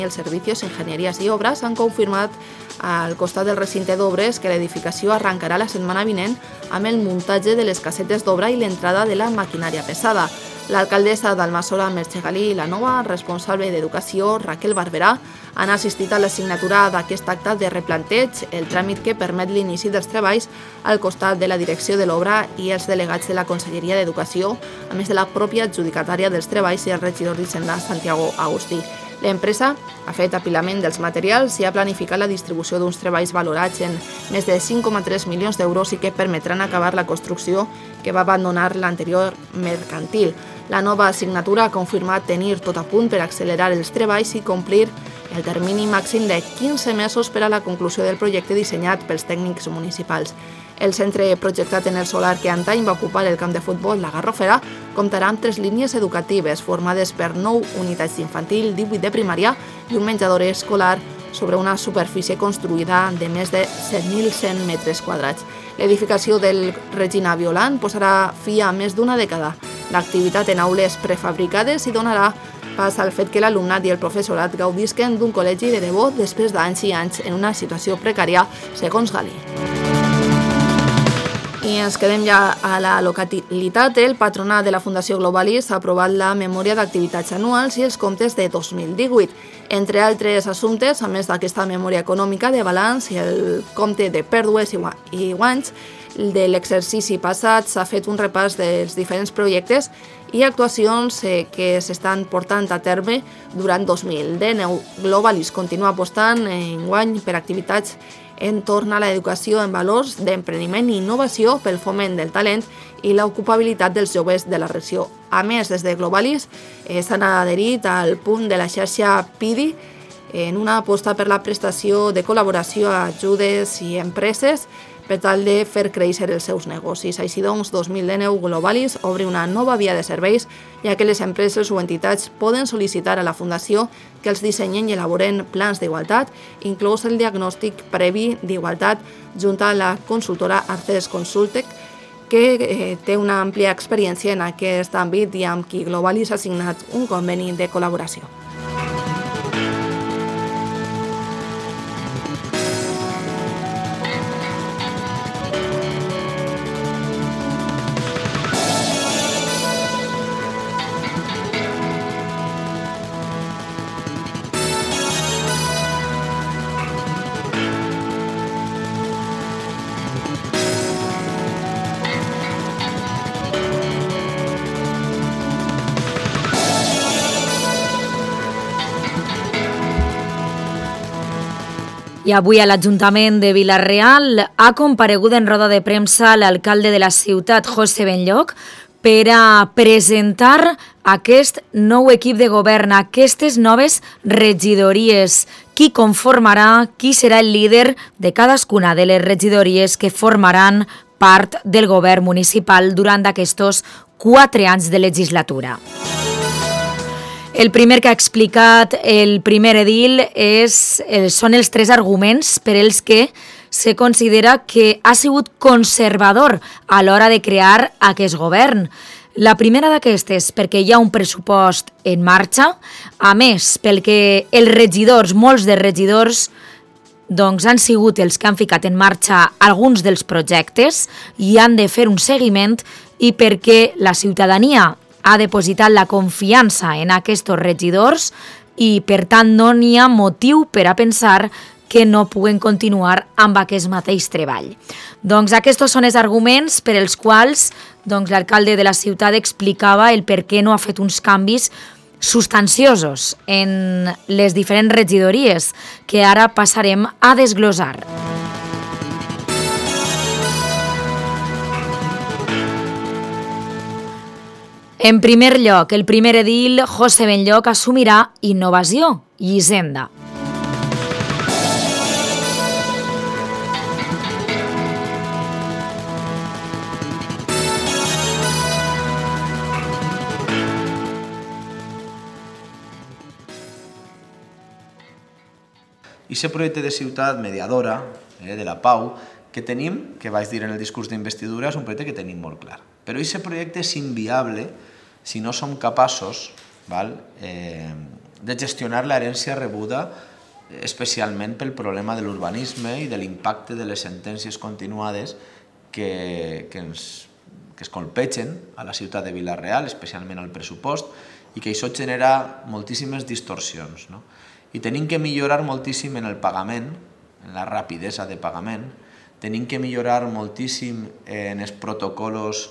Els Servicios, Ingenierías i Obres han confirmat al costat del recinte d'obres que l'edificació arrencarà la setmana vinent amb el muntatge de les casetes d'obra i l'entrada de la maquinària pesada. L'alcaldessa d'Almassora, Merche Galí, i la nova responsable d'Educació, Raquel Barberà, han assistit a la signatura d'aquest acte de replanteig, el tràmit que permet l'inici dels treballs al costat de la direcció de l'obra i els delegats de la Conselleria d'Educació, a més de la pròpia adjudicatària dels treballs i el regidor d'Hisenda, Santiago Agustí. L'empresa ha fet apilament dels materials i ha planificat la distribució d'uns treballs valorats en més de 5,3 milions d'euros i que permetran acabar la construcció que va abandonar l'anterior mercantil. La nova assignatura ha confirmat tenir tot a punt per accelerar els treballs i complir el termini màxim de 15 mesos per a la conclusió del projecte dissenyat pels tècnics municipals. El centre projectat en el solar que antany va ocupar el camp de futbol La Garrofera comptarà amb 3 línies educatives formades per 9 unitats d'infantil, 18 de primària i un menjador escolar sobre una superfície construïda de més de 7.100 metres quadrats. L'edificació del Regina Violant posarà fi a més d'una dècada d'activitat en aules prefabricades i donarà pas al fet que l'alumnat i el professorat gaudisquen d'un col·legi de debò després d'anys i anys en una situació precària, segons Galí. I ens quedem ja a la localitat. El patronat de la Fundació Globalis ha aprovat la memòria d'activitats anuals i els comptes de 2018. Entre altres assumptes, a més d'aquesta memòria econòmica de balanç i el compte de pèrdues i guanys de l'exercici passat, s'ha fet un repàs dels diferents projectes i actuacions que s'estan portant a terme durant 2019. Globalis continua apostant en guany per activitats entorn a l'educació en valors d'empreniment i innovació pel foment del talent i l'ocupabilitat dels joves de la regió. A més, des de Globalis s'han adherit al punt de la xarxa PIDI en una aposta per la prestació de col·laboració a ajudes i empreses per tal de fer créixer els seus negocis. Així doncs, 2019 Globalis obre una nova via de serveis, ja que les empreses o entitats poden sol·licitar a la Fundació que els dissenyen i elaboren plans d'igualtat, inclòs el diagnòstic previ d'igualtat, junt a la consultora Arces Consultec, que té una àmplia experiència en aquest àmbit i amb qui Globalis ha signat un conveni de col·laboració. I avui a l'Ajuntament de Vila-real ha comparegut en roda de premsa l'alcalde de la ciutat, José Benlloch, per a presentar aquest nou equip de govern, aquestes noves regidories, qui conformarà, qui serà el líder de cadascuna de les regidories que formaran part del govern municipal durant aquests 4 anys de legislatura. El primer que ha explicat el primer edil són els 3 arguments per els que se considera que ha sigut conservador a l'hora de crear aquest govern. La primera d'aquestes perquè hi ha un pressupost en marxa, a més perquè els regidors, molts de regidors, han sigut els que han ficat en marxa alguns dels projectes i han de fer un seguiment i perquè la ciutadania ha depositat la confiança en aquests regidors i, per tant, no n'hi ha motiu per a pensar que no puguen continuar amb aquest mateix treball. Doncs aquests són els arguments per els quals l'alcalde de la ciutat explicava el per què no ha fet uns canvis substanciosos en les diferents regidories que ara passarem a desglosar. En primer lloc, el primer edil, José Benlloch, assumirà innovació i hisenda. I aquest projecte de ciutat mediadora, de la pau, que tenim, que vaig dir en el discurs d'investidura, és un projecte que tenim molt clar. Però aquest projecte és inviable si no som capaços de gestionar l'herència rebuda, especialment pel problema de l'urbanisme i de l'impacte de les sentències continuades que es colpegen a la ciutat de Vila-real, especialment al pressupost, i que això genera moltíssimes distorsions. I tenim que millorar moltíssim en el pagament, en la rapidesa de pagament, tenim que millorar moltíssim en els protocols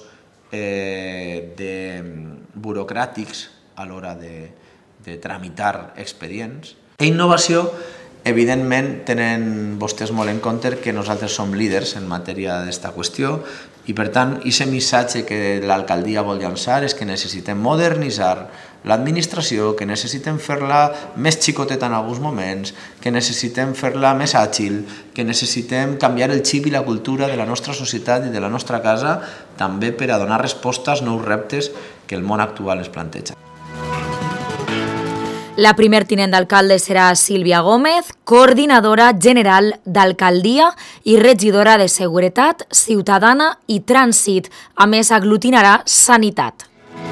burocràtics a l'hora de tramitar expedients. I innovació, evidentment, tenen vostès molt en compte que nosaltres som líders en matèria d'esta qüestió i, per tant, aquest missatge que l'alcaldia vol llançar és que necessitem modernitzar l'administració, que necessitem fer-la més xicoteta en alguns moments, que necessitem fer-la més àgil, que necessitem canviar el xip i la cultura de la nostra societat i de la nostra casa, també per a donar resposta als nous reptes que el món actual ens planteja. La primer tinent d'alcalde serà Sílvia Gómez, coordinadora general d'Alcaldia i regidora de Seguretat Ciutadana i Trànsit. A més, aglutinarà Sanitat.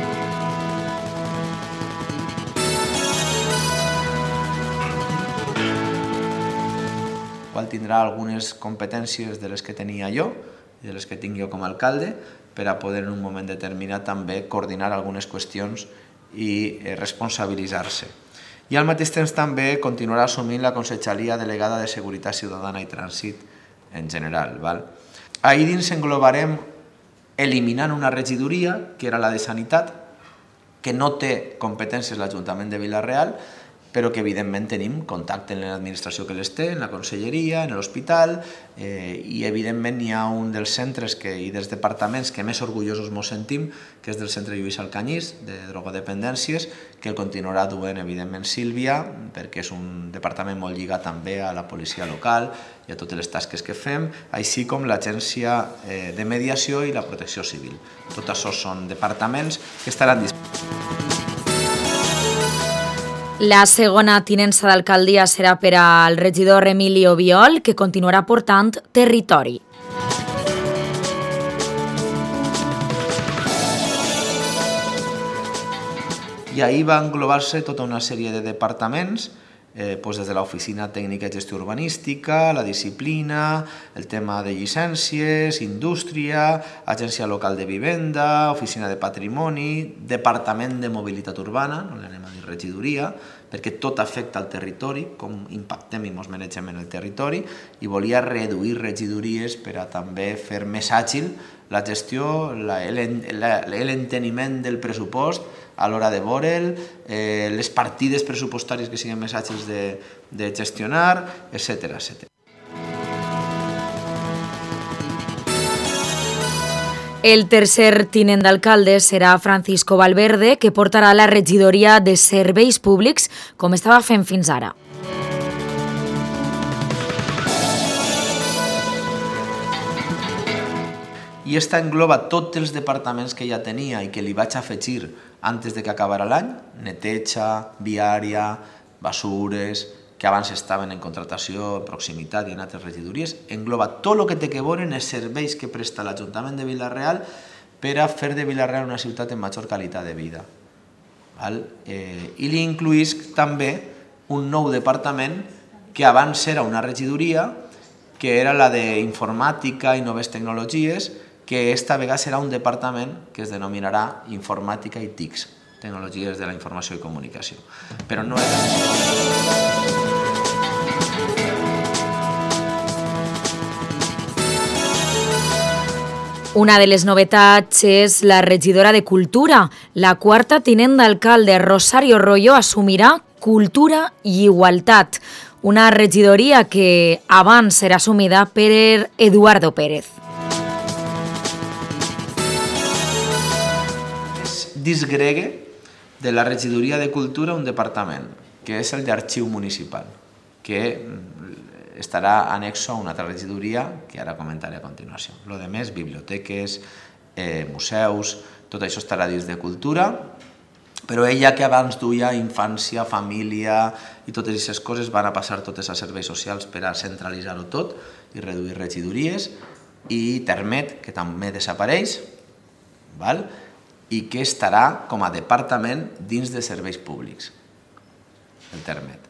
Qual tindrà algunes competències de les que tenia jo i de les que tinc jo com a alcalde per a poder en un moment determinat també coordinar algunes qüestions i responsabilitzar-se. I al mateix temps també continuarà assumint la conselleria delegada de Seguretat Ciutadana i Trànsit en general. Ahir dins englobarem eliminant una regidoria, que era la de Sanitat, que no té competències l'Ajuntament de Vila-real, però que evidentment tenim contacte en l'administració que les té, en la conselleria, en l'hospital, i evidentment hi ha un dels centres i dels departaments que més orgullosos ens sentim, que és del centre Lluís Alcanyís, de drogodependències, que el continuarà duent evidentment Sílvia, perquè és un departament molt lligat també a la policia local i a totes les tasques que fem, així com l'agència de mediació i la protecció civil. Tot això són departaments que estaran disposats. La segona tinença d'alcaldia serà per al regidor Emilio Biol, que continuarà portant territori. I ahir va englobar-se tota una sèrie de departaments, des de l'Oficina Tècnica i Gestió Urbanística, la Disciplina, el tema de llicències, Indústria, Agència Local de Vivenda, Oficina de Patrimoni, Departament de Mobilitat Urbana, no l'anem a dir regidoria, perquè tot afecta al territori, com impactem i ens manegem en el territori, i volia reduir regidories per a també fer més àgil la gestió, l'enteniment del pressupost a l'hora de veure'l, les partides pressupostàries que siguin més àgils de gestionar, etc. El tercer tinent d'alcalde serà Francisco Valverde, que portarà la regidoria de Serveis Públics, com estava fent fins ara. I esta engloba tots els departaments que ja tenia i que li vaig afegir antes de que acabara l'any: neteja, viària, basures, que abans estaven en contractació, en proximitat i en altres regidories. Engloba tot el que té que veure en els serveis que presta l'Ajuntament de Vila-real per a fer de Vila-real una ciutat amb major qualitat de vida. I li incluïs també un nou departament que abans era una regidoria, que era la d'informàtica i noves tecnologies, que esta vegada serà un departament que es denominarà Informàtica i TICs, Tecnologies de la Informació i Comunicació. Però no era... Una de les novetats és la regidora de Cultura. La quarta tinent d'alcalde, Rosario Royo, assumirà Cultura i Igualtat, una regidoria que abans era assumida per Eduardo Pérez. Disgregue de la regidoria de Cultura un departament, que és el d'Arxiu Municipal, que estarà anexo a una altra regidoria que ara comentaré a continuació. Lo de més, biblioteques, museus, tot això estarà dins de Cultura, però ella que abans duia infància, família i totes aquestes coses van a passar totes a serveis socials per a centralitzar-ho tot i reduir regidories, i Termet, que també desapareix, i que estarà com a departament dins de serveis públics. el termet.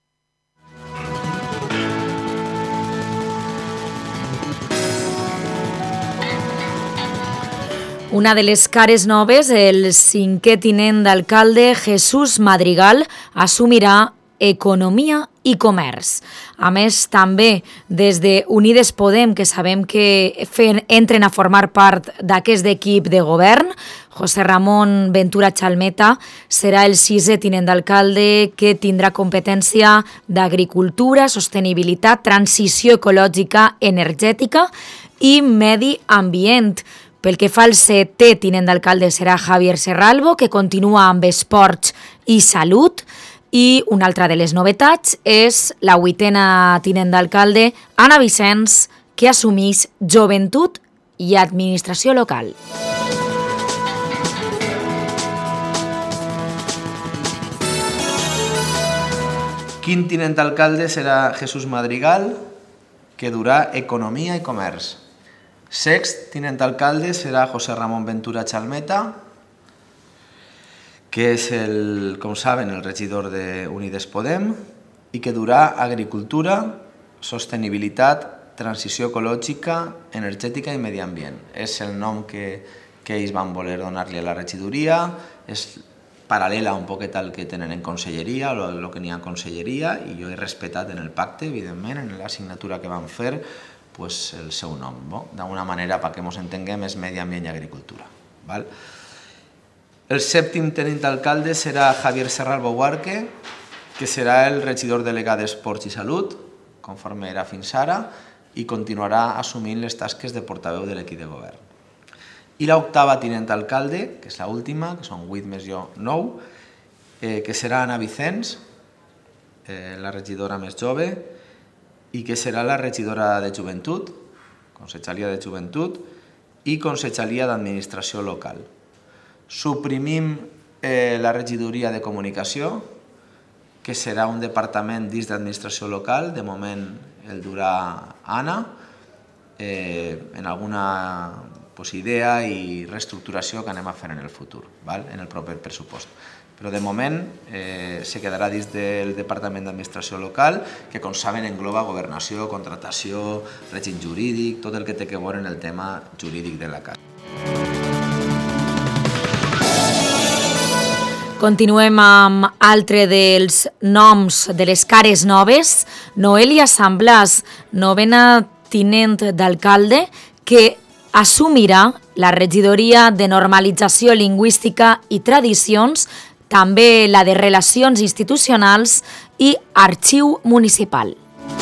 Una de les cares noves, el 5è tinent d'alcalde Jesús Madrigal, assumirà Economia i Comerç. A més, també des de Unides Podem, que sabem que entren a formar part d'aquest equip de govern, José Ramón Ventura Chalmeta serà el 6è tinent d'alcalde que tindrà competència d'agricultura, sostenibilitat, transició ecològica, energètica i medi ambient. Pel que fa al 7è tinent d'alcalde serà Javier Serralbo, que continua amb esports i salut. I una altra de les novetats és la 8a tinent d'alcalde, Anna Vicens, que assumeix joventut i administració local. Quin tinent d'alcalde serà Jesús Madrigal, que durà Economia i Comerç. Sext tinent d'alcalde serà José Ramón Ventura Chalmeta, que és, com saben, el regidor d'Unides Podem, i que durà Agricultura, Sostenibilitat, Transició Ecològica, Energètica i Medi Ambient. És el nom que ells van voler donar-li a la regidoria, és paral·lela un poquet al que tenen en conselleria, o el que n'hi ha en conselleria, i jo he respetat en el pacte, evidentment, en la signatura que van fer, el seu nom. D'alguna manera, perquè ens entenguem, és Medi Ambient i Agricultura. El 7è tinent d'alcalde serà Javier Serralbo Huarque, que serà el regidor delegat d'Esports i Salut, conforme era fins ara, i continuarà assumint les tasques de portaveu de l'equip de govern. I l'8a tinent d'alcalde, que és l'última, que són 8 més jo 9, que serà Anna Vicens, la regidora més jove, i que serà la regidora de Joventut, Conselleria de Joventut i Conselleria d'Administració Local. Suprimim la regidoria de Comunicació, que serà un departament dins d'Administració Local, de moment el durà Anna, en alguna idea i reestructuració que anem a fer en el futur, en el proper pressupost. Però de moment se quedarà dins del Departament d'Administració Local, que com saben engloba governació, contratació, règim jurídic, tot el que té a veure en el tema jurídic de la casa. Continuem amb altre dels noms de les cares noves. Noelia Samblas, 9a tinent d'alcalde, que assumirà la regidoria de Normalització Lingüística i Tradicions, també la de Relacions Institucionals i Arxiu Municipal.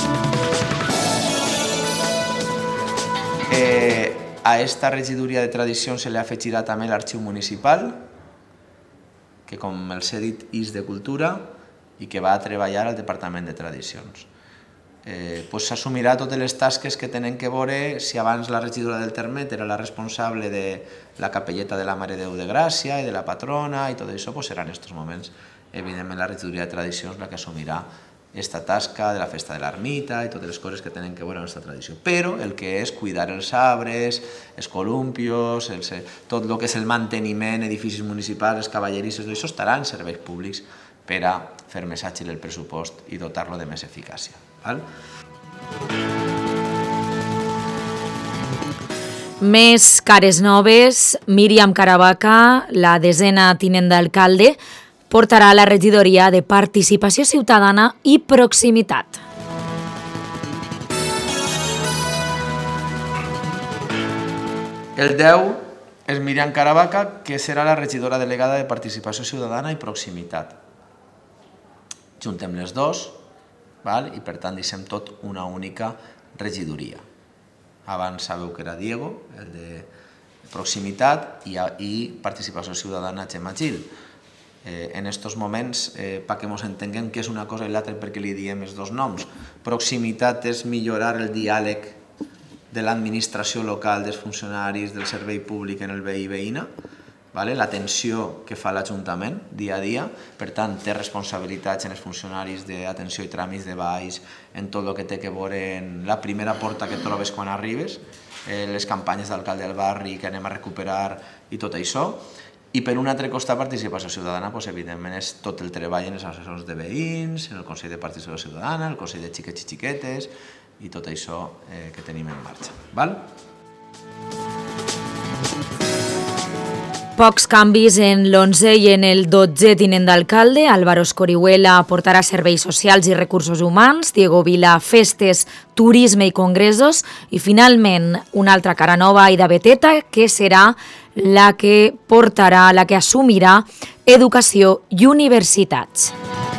A esta regidoria de Tradicions se li afegirà també l'Arxiu Municipal, que com els he dit és de Cultura i que va a treballar al Departament de Tradicions. S'assumirà totes les tasques que tenen que veure. Si abans la regidora del Termet era la responsable de la capelleta de la Mare de Déu de Gràcia i de la patrona i tot això, serà en aquests moments, evidentment, la regidoria de Tradicions la que assumirà aquesta tasca de la festa de l'ermita i totes les coses que tenen que veure amb aquesta tradició. Però el que és cuidar els arbres, els columpios, tot el que és el manteniment, edificis municipals, les cavallerisses, tot això estarà en serveis públics per a fer més àgil el pressupost i dotar-lo de més eficàcia. Més cares noves. Míriam Caravaca, la 10a tinent d'alcalde, portarà la regidoria de Participació Ciutadana i Proximitat. El 10 és Míriam Caravaca, que serà la regidora delegada de Participació Ciutadana i Proximitat. Juntem les dos i per tant deixem tot una única regidoria. Abans sabeu que era Diego, el de Proximitat, i Participació Ciutadana Gemma Gil. En aquests moments, perquè ens entenguem què és una cosa i l'altra perquè li diem els dos noms. Proximitat és millorar el diàleg de l'administració local, dels funcionaris, del servei públic en el veí i veïna, l'atenció que fa l'Ajuntament dia a dia, per tant té responsabilitats en els funcionaris d'atenció i tràmits de baix, en tot el que té a veure en la primera porta que trobes quan arribes, les campanyes d'alcalde del barri que anem a recuperar i tot això, I per un altre costat, participació ciutadana, evidentment, és tot el treball en les associacions de veïns, en el Consell de Participació Ciutadana, el Consell de Xiquets i Xiquetes i tot això que tenim en marxa. Pocs canvis en l'11 i en el 12è tinent d'alcalde. Álvaro Escorihuela portarà Serveis Socials i Recursos Humans, Diego Vila Festes, Turisme i Congressos i finalment una altra cara nova, Aida Beteta, que serà la que assumirà Educació i Universitats.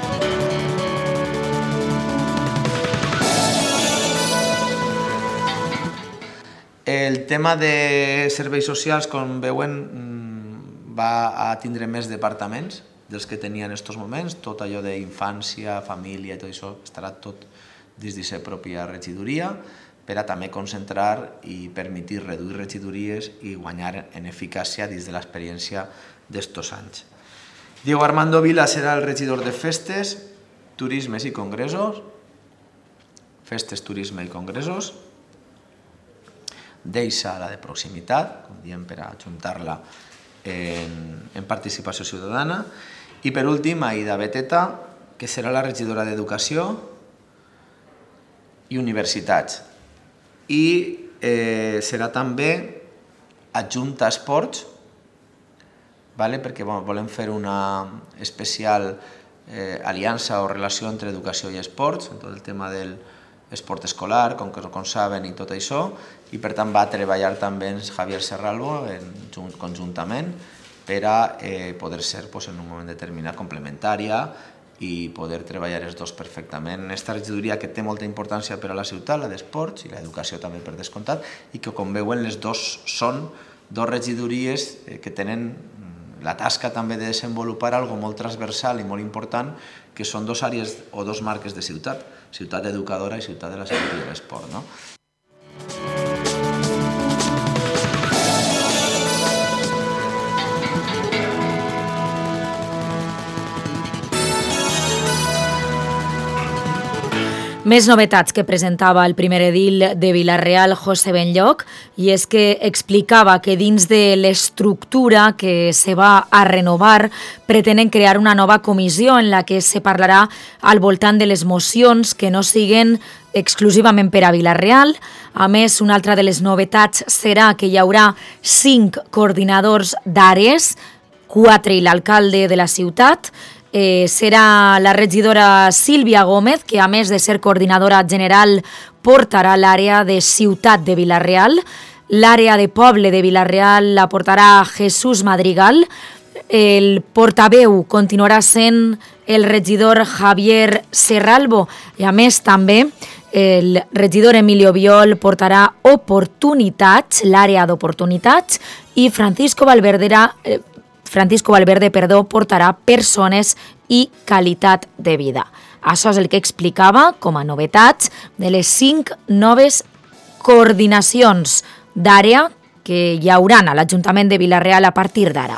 El tema de serveis socials, com veuen, va a tindre més departaments dels que tenia en aquests moments. Tot allò d'infància, família i tot això estarà tot dins de la pròpia regidoria per a també concentrar i permetre reduir regidories i guanyar en eficàcia dins de l'experiència d'estos anys. Diego Armando Vila serà el regidor de Festes, Turismes i Congressos. Festes, Turisme i Congressos. Deixa la de proximitat, com diem, per ajuntar-la en participació ciutadana. I per últim, Aida Beteta, que serà la regidora d'Educació i Universitats. I serà també adjunta a Esports, perquè volem fer una especial aliança o relació entre educació i esports, en tot el tema del esport escolar, com saben, i tot això, i per tant va treballar també amb Javier Serralbo conjuntament per a poder ser en un moment determinat complementària i poder treballar els dos perfectament en aquesta regidoria que té molta importància per a la ciutat, la d'esports i l'educació també per descomptat, i que com veuen les dos són dos regidories que tenen la tasca també de desenvolupar algo molt transversal i molt important, que són dos àrees o dos marques de ciutat, ciutat educadora i ciutat de la salut i de l'esport. Més novetats que presentava el primer edil de Vila-real, José Benlloch, i és que explicava que dins de l'estructura que se va a renovar pretenen crear una nova comissió en la que se parlarà al voltant de les mocions que no siguen exclusivament per a Vila-real. A més, una altra de les novetats serà que hi haurà 5 coordinadors d'àrees, 4 i l'alcalde de la ciutat. Serà la regidora Sílvia Gómez, que a més de ser coordinadora general portarà l'àrea de ciutat de Vila-real, l'àrea de poble de Vila-real la portarà Jesús Madrigal, el portaveu continuarà sent el regidor Javier Serralbo i a més també el regidor Emilio Viol portarà oportunitats, l'àrea d'oportunitats, i Francisco Valverde portarà persones i qualitat de vida. Això és el que explicava com a novetats de les 5 noves coordinacions d'àrea que hi hauran a l'Ajuntament de Vila-real a partir d'ara.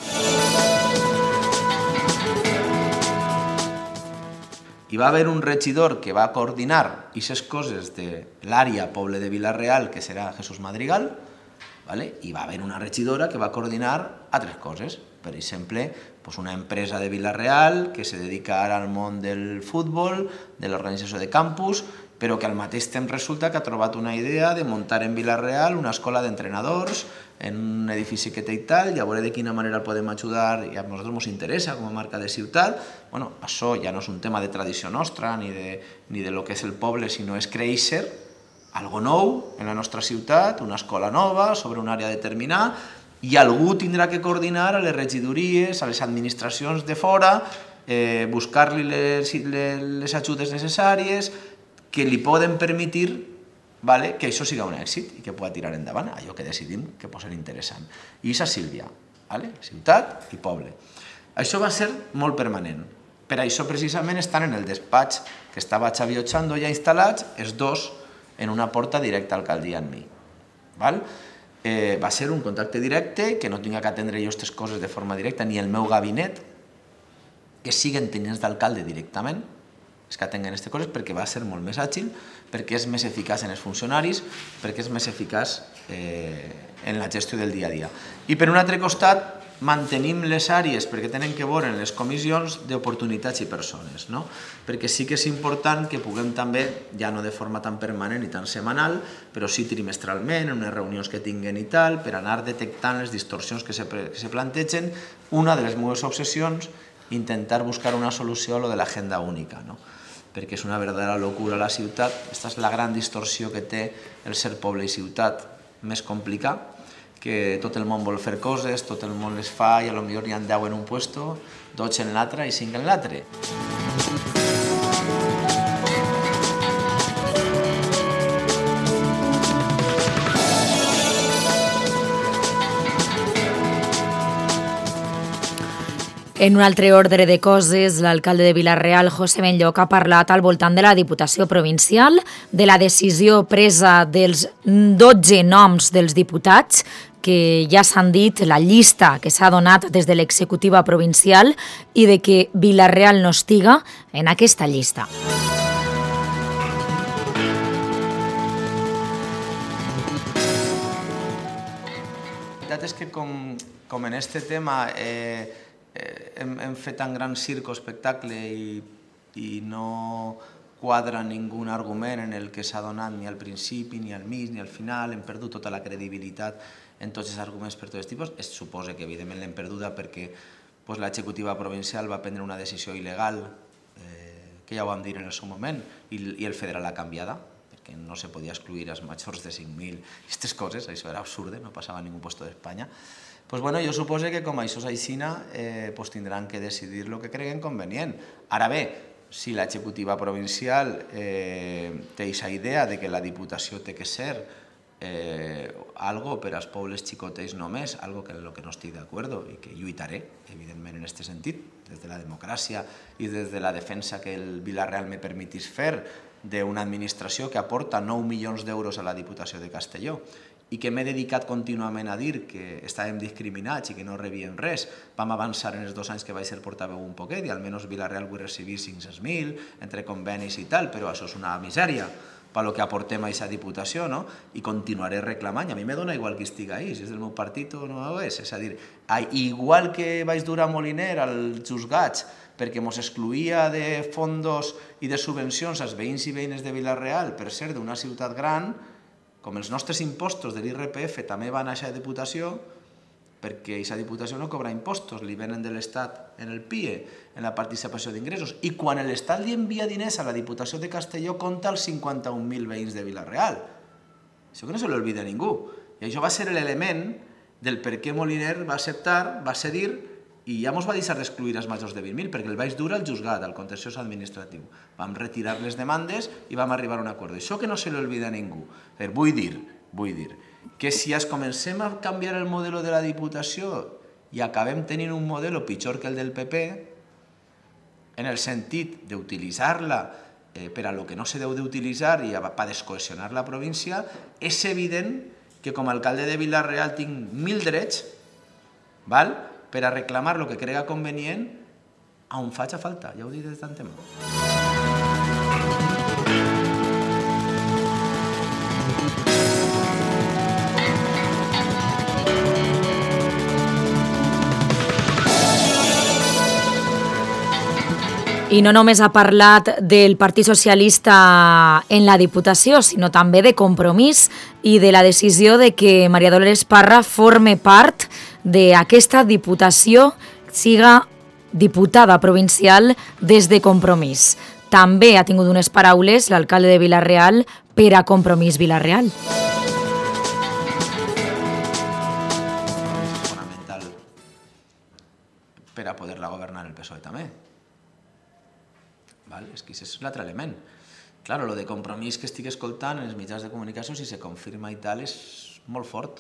Hi va haver un regidor que va coordinar aquestes coses de l'àrea poble de Vila-real, que serà Jesús Madrigal, i va haver una regidora que va coordinar altres coses. Per exemple, una empresa de Vila-real que se dedica ara al món del futbol, de l'organització de campus, però que al mateix temps resulta que ha trobat una idea de muntar en Vila-real una escola d'entrenadors en un edifici que té i tal, i a veure de quina manera el podem ajudar, i a nosaltres ens interessa com a marca de ciutat. Això ja no és un tema de tradició nostra ni de lo que és el poble, sinó és créixer algo nou en la nostra ciutat, una escola nova sobre una àrea determinada, i algú tindrà que coordinar a les regidories, a les administracions de fora, buscar-li les ajudes necessàries que li poden permetre que això siga un èxit i que pugui tirar endavant allò que decidim que pot ser interessant. I és a Sílvia, ciutat i poble. Això va ser molt permanent. Per això precisament estan en el despatx que estava Xavi Ochando ja instal·lats, els dos en una porta directa a alcaldia amb mi. Va ser un contacte directe, que no tinc que atendre jo aquestes coses de forma directa, ni el meu gabinet, que siguen tenients d'alcalde directament, és que atenguen aquestes coses, perquè va ser molt més àgil, perquè és més eficaç en els funcionaris, perquè és més eficaç en la gestió del dia a dia. I per un altre costat, mantenim les àrees perquè tenen que veure en les comissions d'oportunitats i persones, no? Perquè sí que és important que puguem també, ja no de forma tan permanent i tan setmanal, però sí trimestralment, en unes reunions que tinguen i tal, per anar detectant les distorsions que se plantegen. Una de les meves obsessions, intentar buscar una solució a lo de l'agenda única, no? Perquè és una verdadera locura a la ciutat. Aquesta és la gran distorsió que té el ser poble i ciutat més complicat, que tot el món vol fer coses, tot el món les fa i potser n'hi ha 10 en un puesto, 12 en l'altre i 5 en l'altre. En un altre ordre de coses, l'alcalde de Vila-real, José Benlloch, ha parlat al voltant de la Diputació Provincial, de la decisió presa dels 12 noms dels diputats, que ja s'han dit, la llista que s'ha donat des de l'executiva provincial i de que Vila-real no estiga en aquesta llista. La veritat és que com en aquest tema hem fet tan gran circo espectacle i no quadra ningú argument en el que s'ha donat ni al principi, ni al mig, ni al final, hem perdut tota la credibilitat en tots els arguments per tots els tipus. Es suposa que evidentment l'hem perduda perquè l'executiva provincial va prendre una decisió il·legal, que ja ho vam dir en el seu moment, i el federal l'ha canviada, perquè no se podia excluir els majors de 5.000, aquestes coses, això era absurd, no passava a ningú puesto d'Espanya. Jo suposo que com això és aixina, tindran que decidir el que creguen convenient. Ara bé, si l'executiva provincial té aquesta idea de que la Diputació té que ser algo per als pobles xicotets només, algo que no estic d'acord i que lluitaré, evidentment, en aquest sentit, des de la democràcia i des de la defensa que el Vila-real me permetís fer d'una administració que aporta 9 milions d'euros a la Diputació de Castelló i que m'he dedicat contínuament a dir que estàvem discriminats i que no rebien res. Vam avançar en els 2 anys que vaig ser portaveu un poquet i almenys Vila-real vull recibir 500.000 entre convenis i tal, però això és una misèria per lo que aportem a aquesta Diputació, no? I continuaré reclamant. A mi me dona igual que estigui ahí, si és del meu partit o no ho és. És a dir, igual que vaig dur a Moliner als juzgats perquè ens excluïa de fondos i de subvencions als veïns i veïnes de Vila-real per ser d'una ciutat gran, com els nostres impostos de l'IRPF també van a aquesta Diputació, perquè aquesta Diputació no cobra impostos, li venen de l'Estat en el PIE, en la participació d'ingressos, i quan l'Estat li envia diners a la Diputació de Castelló compta els 51.000 veïns de Vila-real. Això que no se l'olvida ningú. I això va ser l'element del per què Moliner va acceptar, va cedir, i ja ens va deixar d'excluir els majors de 20.000, perquè el vaig dur al juzgat, al contenciós administratiu. Vam retirar les demandes i vam arribar a un acord. Això que no se l'olvida ningú. Vull dir que si es comencem a canviar el model de la Diputació i acabem tenint un model pitjor que el del PP, en el sentit d'utilitzar-la per a lo que no se deu d'utilitzar i per descohesionar la província, és evident que com a alcalde de Vila-real tinc 1.000 drets, per a reclamar el que crega convenient on faci falta, ja ho dic des d'antemà. I no només ha parlat del Partit Socialista en la Diputació, sinó també de Compromís i de la decisió de que Maria Dolores Parra forme part d'aquesta Diputació, siga diputada provincial des de Compromís. També ha tingut unes paraules l'alcalde de Vila-real per a Compromís Vila-real. És fonamental per a poder-la governar el PSOE també. És que és l'altre element. Clar, el de Compromís que estic escoltant en els mitjans de comunicació, si se confirma i tal, és molt fort.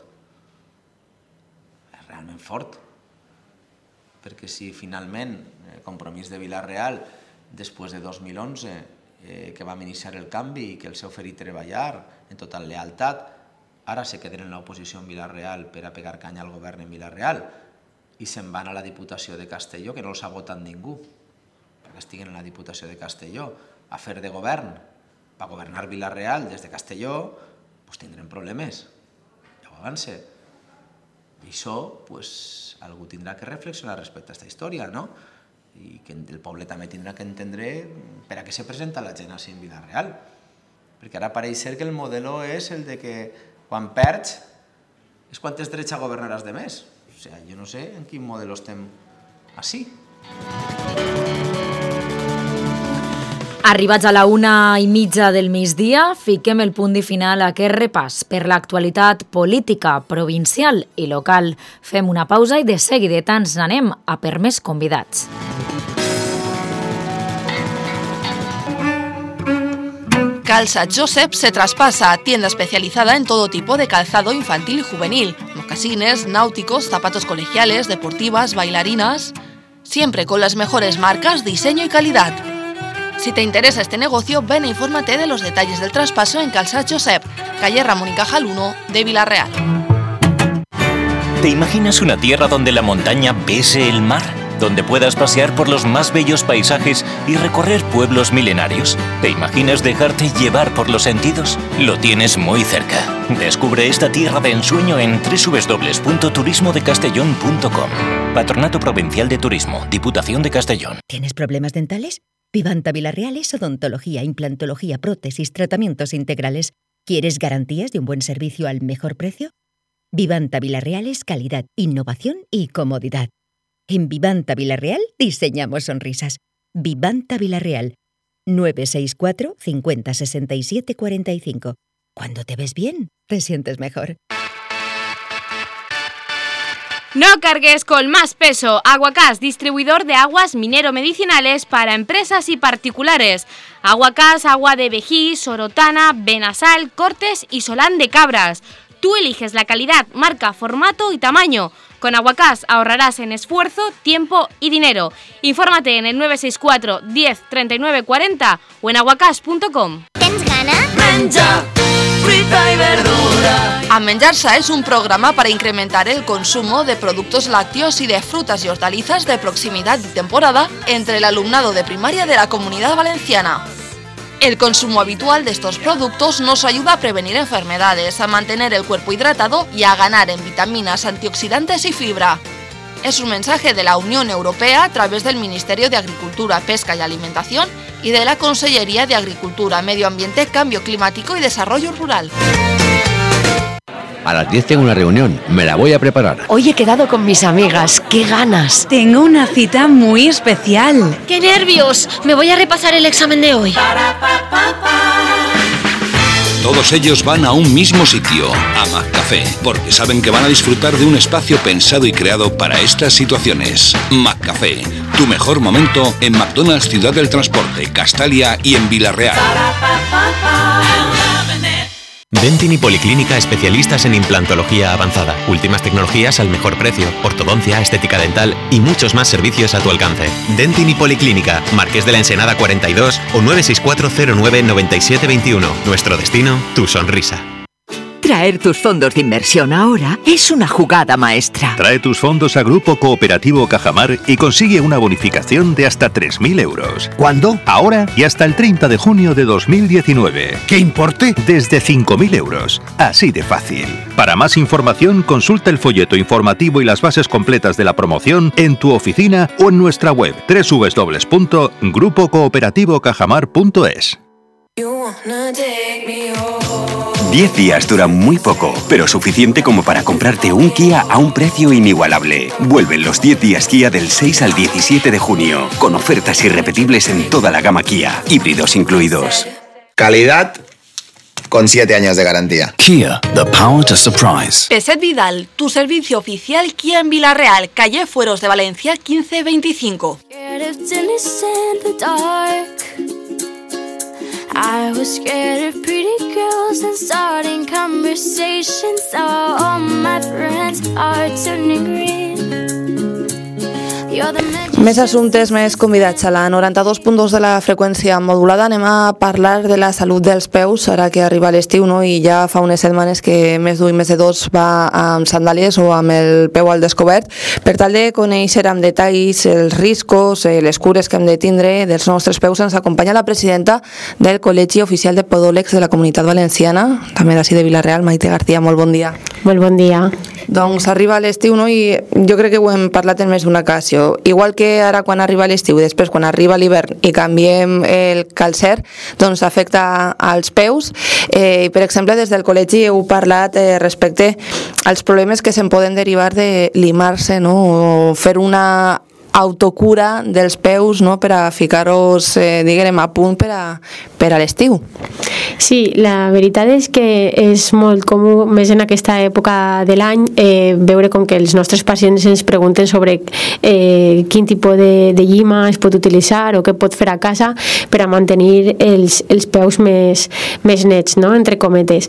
És realment fort. Perquè si finalment Compromís de Vila-real, després de 2011, que vam iniciar el canvi i que els ha oferit treballar en total lealtat, ara se queden en l'oposició en Vila-real per a pegar canya al govern en Vila-real i se'n van a la Diputació de Castelló, que no els ha votat ningú, que estiguen en la Diputació de Castelló a fer de govern, per governar Vila-real des de Castelló, doncs tindrem problemes. Ja ho avance. I això, pues, algú tindrà que reflexionar respecte a aquesta història, no? I que el poble també tindrà que entendre per a què se presenta la gent així en Vila-real. Perquè ara pareix ser que el model és el de que quan perds és quan tens dret a governaràs de més. O sigui, jo no sé en quin model estem així. Arribats a la 1:30 del migdia, fiquem el punt i final a aquest repàs per l'actualitat política, provincial i local. Fem una pausa i de seguida ens n'anem a per més convidats. Calzat Josep se traspasa, tienda especializada en todo tipo de calzado infantil y juvenil, mocasines, náuticos, zapatos colegiales, deportivas, bailarinas, siempre con las mejores marcas, diseño y calidad. Si te interesa este negocio, ven e infórmate de los detalles del traspaso en Calzat Josep, calle Ramón y Cajal 1 de Vila-real. ¿Te imaginas una tierra donde la montaña bese el mar? Donde puedas pasear por los más bellos paisajes y recorrer pueblos milenarios. ¿Te imaginas dejarte llevar por los sentidos? Lo tienes muy cerca. Descubre esta tierra de ensueño en www.turismodecastellón.com. Patronato Provincial de Turismo, Diputación de Castellón. ¿Tienes problemas dentales? Vivanta Vila-real es odontología, implantología, prótesis, tratamientos integrales. ¿Quieres garantías de un buen servicio al mejor precio? Vivanta Vila-real es calidad, innovación y comodidad. En Vivanta Vila-real diseñamos sonrisas. Vivanta Vila-real, 964 50 67 45. Cuando te ves bien, te sientes mejor. No cargues con más peso. Aguacás, distribuidor de aguas minero-medicinales para empresas y particulares. Aguacás, agua de Vejí, Sorotana, Benasal, Cortes y Solán de Cabras. Tú eliges la calidad, marca, formato y tamaño. Con Aguacás ahorrarás en esfuerzo, tiempo y dinero. Infórmate en el 964 10 39 40 o en aguacás.com. ¿Tens gana? Menja, fruita y verdura. A Menjar-se es un programa para incrementar el consumo de productos lácteos y de frutas y hortalizas de proximidad y temporada entre el alumnado de primaria de la Comunidad Valenciana. El consumo habitual de estos productos nos ayuda a prevenir enfermedades, a mantener el cuerpo hidratado y a ganar en vitaminas, antioxidantes y fibra. Es un mensaje de la Unión Europea a través del Ministerio de Agricultura, Pesca y Alimentación y de la Consellería de Agricultura, Medio Ambiente, Cambio Climático y Desarrollo Rural. A las 10 tengo una reunión, me la voy a preparar. Hoy he quedado con mis amigas, ¡qué ganas! Tengo una cita muy especial. ¡Qué nervios! Me voy a repasar el examen de hoy. Todos ellos van a un mismo sitio, a McCafé, porque saben que van a disfrutar de un espacio pensado y creado para estas situaciones. McCafé, tu mejor momento en McDonald's Ciudad del Transporte, Castalia y en Vila-real. Dentin y Policlínica, especialistas en implantología avanzada, últimas tecnologías al mejor precio, ortodoncia, estética dental y muchos más servicios a tu alcance. Dentin y Policlínica, Marqués de la Ensenada 42 o 964099721. Nuestro destino, tu sonrisa. Traer tus fondos de inversión ahora es una jugada maestra. Trae tus fondos a Grupo Cooperativo Cajamar y consigue una bonificación de hasta 3.000 euros. ¿Cuándo? Ahora y hasta el 30 de junio de 2019. ¿Qué importe? Desde 5.000 euros. Así de fácil. Para más información, consulta el folleto informativo y las bases completas de la promoción en tu oficina o en nuestra web www.grupocooperativo-cajamar.es. 10 días duran muy poco, pero suficiente como para comprarte un Kia a un precio inigualable. Vuelven los 10 días Kia del 6 al 17 de junio, con ofertas irrepetibles en toda la gama Kia, híbridos incluidos. Calidad con 7 años de garantía. Kia, the power to surprise. Peset Vidal, tu servicio oficial Kia en Vila-real, calle Fueros de Valencia 1525. I was scared of pretty girls and starting conversations. Now all my friends are turning green. Més assumptes, més convidats. A la 92.2 de la freqüència modulada anem a parlar de la salut dels peus, ara que arriba l'estiu, no? I ja fa unes setmanes que més d'un i més de dos va amb sandàlies o amb el peu al descobert. Per tal de conèixer amb detalls els riscos, les cures que hem de tindre dels nostres peus, ens acompanya la presidenta del Col·legi Oficial de Podòlegs de la Comunitat Valenciana, també d'ací de Vila-real, Maite García. Molt bon dia. Molt bon dia. Doncs arriba l'estiu, no? I jo crec que ho hem parlat en més d'una ocasió. Igual que ara quan arriba l'estiu i després quan arriba l'hivern i canviem el calcer, doncs afecta als peus. Per exemple, des del col·legi heu parlat respecte als problemes que se'n poden derivar de limar-se, no? O fer una autocura dels peus, no? Per a ficar-los, diguem, a punt per a l'estiu. Sí, la veritat és que és molt comú, més en aquesta època de l'any, veure com que els nostres pacients ens pregunten sobre quin tipus de llima es pot utilitzar o què pot fer a casa per a mantenir els peus més nets, no? Entre cometes.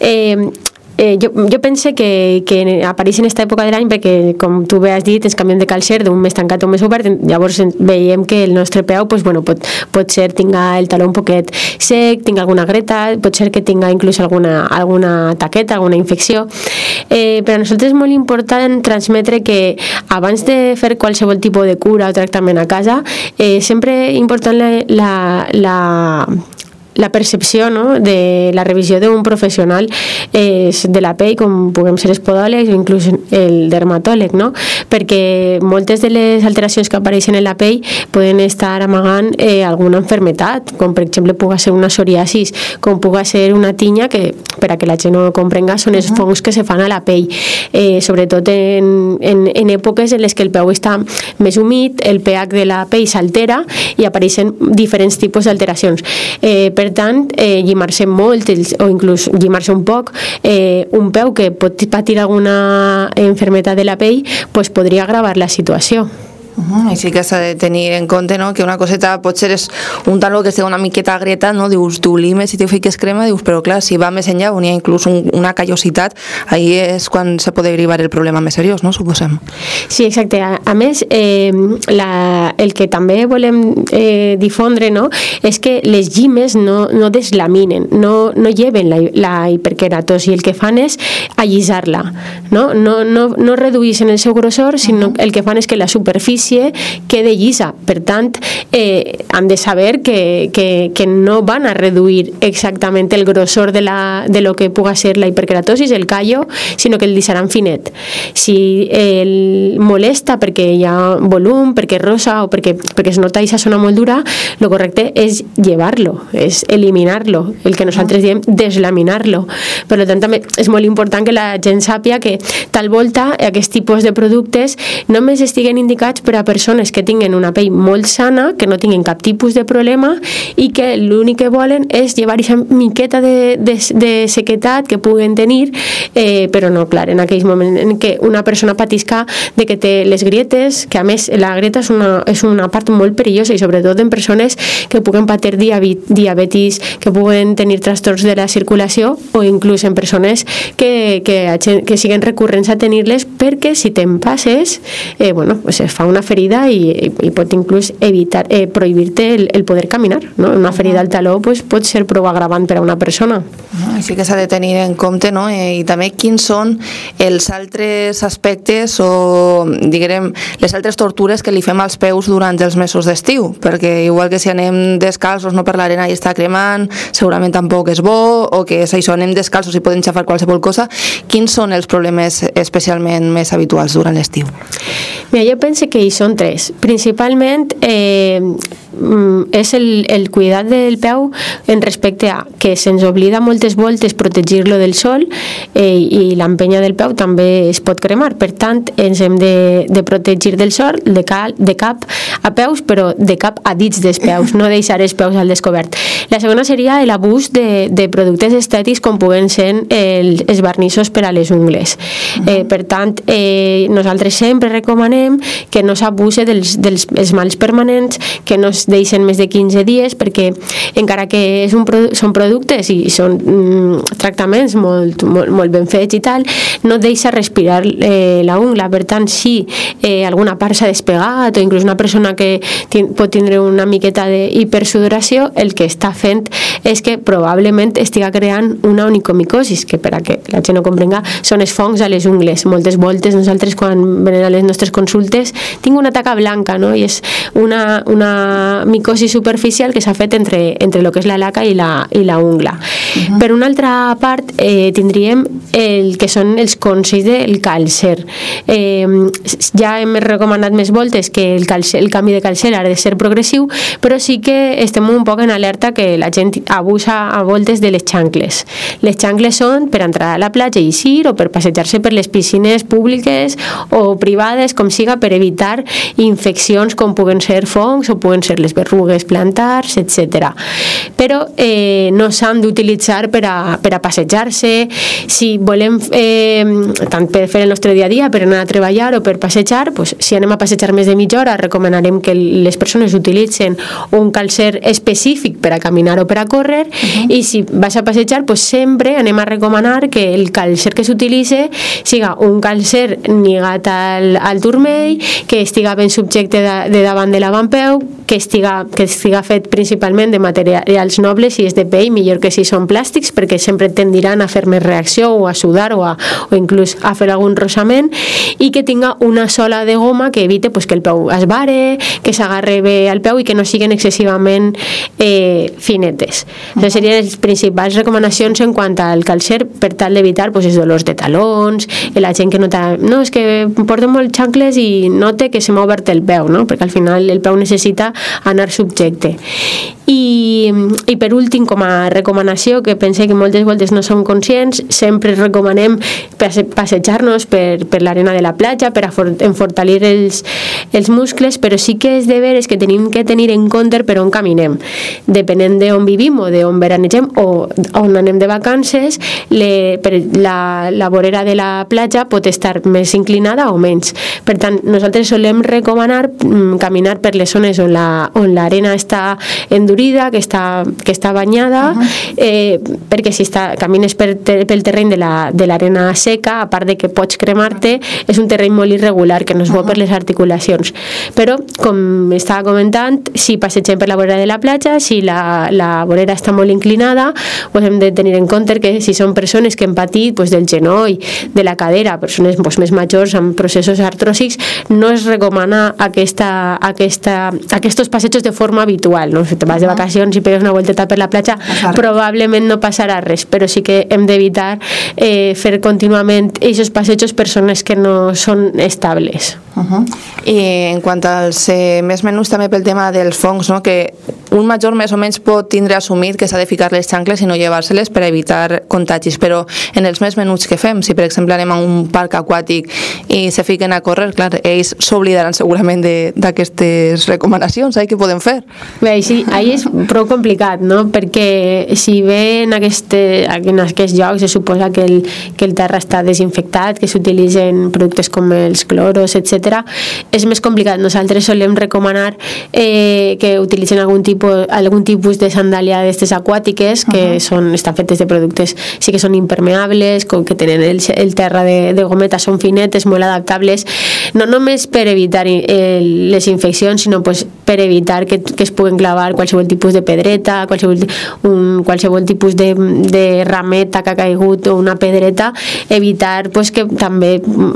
Jo pense que apareix en aquesta època de l'any perquè, com tu bé has dit, ens canviem de calcer d'un més tancat a un més obert, llavors veiem que el nostre peu pot ser tinga el taló un poquet sec, tinga alguna greta, pot ser que tinga inclús alguna taqueta, alguna infecció. Per a nosaltres és molt important transmetre que abans de fer qualsevol tipus de cura o tractament a casa, sempre important la percepció, no? De la revisió d'un professional de la pell, com puguem ser els podòlegs o inclús el dermatòleg, no? Perquè moltes de les alteracions que apareixen en la pell poden estar amagant alguna malaltia, com per exemple puga ser una psoriasis, com puga ser una tinya, que per a que la gent no comprenga són els fongs que se fan a la pell, sobretot en èpoques en les que el peu està més humit, el pH de la pell s'altera i apareixen diferents tipus d'alteracions. Per tant, llimar-se molt o inclús llimar-se un poc, un peu que pot patir alguna malaltia de la pell, pues podria agravar la situació. Així que s'ha de tenir en compte, no? Que una coseta potser és un taló que estigui una miqueta grieta, no? Dius, tu limes i te fiques crema, dius, però clar, si va més enllà on hi ha inclús una callositat, ahí és quan se pot derivar el problema més seriós, no? Suposem. Sí, exacte. A més, el que també volem difondre, no? És que les llimes no deslaminen, no lleven la hiperkeratosi, el que fan és allisar-la, no? No reduïssin el seu grossor, sinó el que fan és que la superfície quede llisa. Per tant, han de saber que no van a reduir exactament el grossor de lo que puga ser la hiperkeratosis, el callo, sinó que el deixaran finet. Si el molesta perquè hi ha volum, perquè és rosa o perquè es nota aquesta zona molt dura, el correcte és llevar-lo, és eliminar-lo, el que nosaltres diem deslaminar-lo. Per tant, també és molt important que la gent sàpia que tal volta aquest tipus de productes només estiguen indicats per a persones que tinguen una pell molt sana, que no tinguin cap tipus de problema i que l'únic que volen és llevar aquesta miqueta de sequetat que puguen tenir, però no, clar, en aquells moments en què una persona patisca de que té les grietes, que a més la grieta és una part molt perillosa i sobretot en persones que puguen patir diabetis, que puguen tenir trastorns de la circulació o inclús en persones que siguen recurrents a tenir-les perquè si te'n passes, pues es fa una ferida i pot inclús evitar, prohibir-te el poder caminar, no? Una ferida al taló pues, pot ser prou agravant per a una persona. Així que s'ha de tenir en compte, no? I també quins són els altres aspectes o, diguem, les altres tortures que li fem als peus durant els mesos d'estiu, perquè igual que si anem descalços no per l'arena i està cremant, segurament tampoc és bo, o que és això, anem descalços i poden xafar qualsevol cosa. Quins són els problemes especialment més habituals durant l'estiu? Mira, jo penso que hi són tres. Principalment és el cuidat del peu en respecte a que se'ns oblida moltes voltes protegir-lo del sol i l'empenya del peu també es pot cremar. Per tant, ens hem de protegir del sol de cap a peus, però de cap a dits dels peus, no deixar els peus al descobert. La segona seria l'abús de productes estètics com puguen ser els vernissos per a les ungles. Per tant, nosaltres sempre recomanem que no s'abuse dels esmalts permanents, que no es deixen més de 15 dies, perquè encara que són productes i són tractaments molt ben fets i tal, no deixa respirar la ungla. Per tant, si alguna part s'ha despegat o inclús una persona que pot tindre una miqueta d'hipersudoració, el que està fent és que probablement estiga creant una onicomicosis, que per a que la gent no comprenga són els fongs a les ungles. Moltes voltes nosaltres quan venen a les nostres consultes tinc una taca blanca, no? I és una micosi superficial que s'ha fet entre el que és la laca i la ungla. Per una altra part, tindríem el que són els consells del càlcer. Ja hem recomanat més voltes que el canvi de càlcer ha de ser progressiu, però sí que estem un poc en alerta que la gent abusa a voltes de les xancles. Les xancles són per entrar a la platja i eixir o per passejar-se per les piscines públiques o privades, com siga, per evitar infeccions com puguen ser fongs o puguen ser les berrugues plantars, etc. Però no s'han d'utilitzar per a passejar-se. Si volem, tant per fer el nostre dia a dia, per anar a treballar o per passejar, doncs, si anem a passejar més de mitja hora, recomanarem que les persones utilitzen un calcer específic per a caminar o per a córrer, i si vas a passejar, doncs sempre anem a recomanar que el calcer que s'utilitzi siga un calcer lligat al turmell, que estiga ben subjecte de davant de l'avantpeu, que estiga fet principalment de materials nobles. Si és de pell, millor que si són plàstics, perquè sempre tendiran a fer més reacció o a sudar o inclús a fer algun rossament, i que tinga una sola de goma que evite que el peu es bare, que s'agarre bé al peu i que no siguin excessivament finetes. Això serien les principals recomanacions en quant al calcer, per tal d'evitar els dolors de talons, la gent que nota, no, és que porto molt xancles i note que se m'ha obert el peu, no? Perquè al final el peu necessita anar subjecte. I per últim, com a recomanació, que pense que moltes voltes no som conscients, sempre recomanem passejar-nos per l'arena de la platja per a enfortalir els muscles, però sí que és de veres que tenim que tenir en compte per on caminem. Depenent d'on vivim o d'on veranegem o on anem de vacances, la vorera de la platja pot estar més inclinada o menys. Per tant, nosaltres solem recomanar caminar per les zones on l'arena està endurida, que està banyada, perquè si camines pel terreny de l'arena seca, a part de que pots cremar-te, és un terreny molt irregular, que no és bo per les articulacions. Però, com estava comentant, si passegem per la vorera de la platja, si la vorera està molt inclinada, hem de tenir en compte que si són persones que han patit del genoll, de la cadera, persones més majors amb processos artròsics, no es recomana aquests passejos de forma habitual, no? Si te vas de vacacions i pegues una volteta per la platja, probablement no passarà res, però sí que hem d'evitar fer contínuament aquests passejos persones que no són estables. I en quant als més menús, també pel tema dels fongs, no? Que un major més o menys pot tindre assumit que s'ha de ficar les xancles i no llevar-se-les per evitar contagis, però en els més menuts que fem, si per exemple anem a un parc aquàtic i se fiquen a córrer, clar, ells s'oblidaran segurament d'aquestes recomanacions, què podem fer? Bé, sí, ahí és prou complicat, no? Perquè si bé en aquests llocs se suposa que el terra està desinfectat, que s'utilitzen productes com els cloros, etc., és més complicat. Nosaltres solem recomanar que utilitzen algun tipus de sandàlia d'estes aquàtiques que estan fetes de productes, sí que són impermeables, que tenen el terra de gometa, són finetes, molt adaptables, no només per evitar les infeccions, sinó per evitar que es puguen clavar qualsevol tipus de pedreta, qualsevol tipus de rameta que ha caigut o una pedreta, evitar que també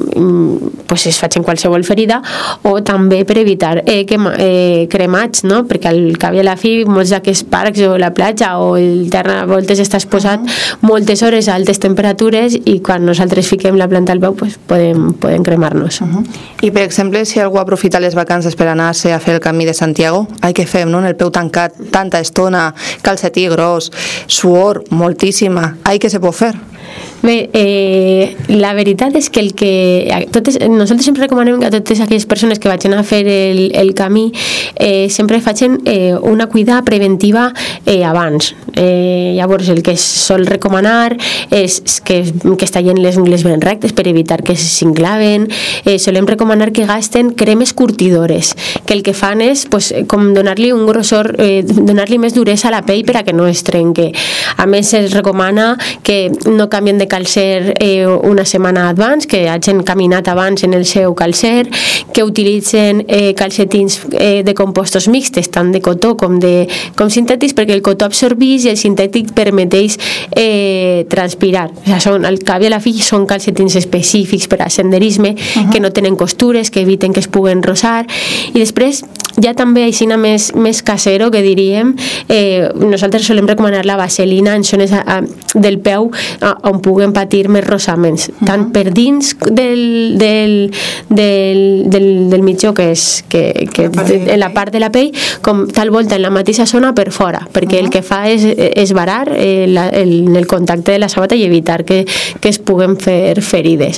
es facin qualsevol ferida, o també per evitar cremats, no? Perquè al cap i a la fi molts d'aquests parcs o la platja o el terra a voltes està exposat moltes hores a altes temperatures i quan nosaltres fiquem la planta al peu podem cremar-nos. I per exemple, si algú aprofita les vacances per anar-se a fer el camí de Santiago, què fem, no? En el peu tancat tanta estona, calcetí gros, suor moltíssima, què se pot fer? Bé, la veritat és que nosaltres sempre recomanem que a totes aquelles persones que vagin a fer el camí sempre facin una cuida preventiva abans. Llavors el que es sol recomanar és que es tallen les ungles ben rectes per evitar que s'inclaven. Solem recomanar que gasten cremes curtidores, que el que fan és com donar-li un grossor, donar-li més duresa a la pell per a que no es trenque. A més es recomana que no canvien de calcer una setmana abans, que hagin caminat abans en el seu calcer, que utilitzen calcetins de compostos mixtes, tant de cotó com sintètics, perquè el cotó absorbeix i el sintètic permeteix transpirar. O sigui, al cap i a la fi són calcetins específics per a senderisme, que no tenen costures, que eviten que es puguen rosar. I després hi ha també així més casero, que diríem, nosaltres solem recomanar la vaselina en zones del peu on puguen patir més rosaments, tant per dins del mitjó, que en la part de la pell, com tal volta en la mateixa zona per fora, perquè el que fa és esvarar en el contacte de la sabata i evitar que es puguen fer ferides.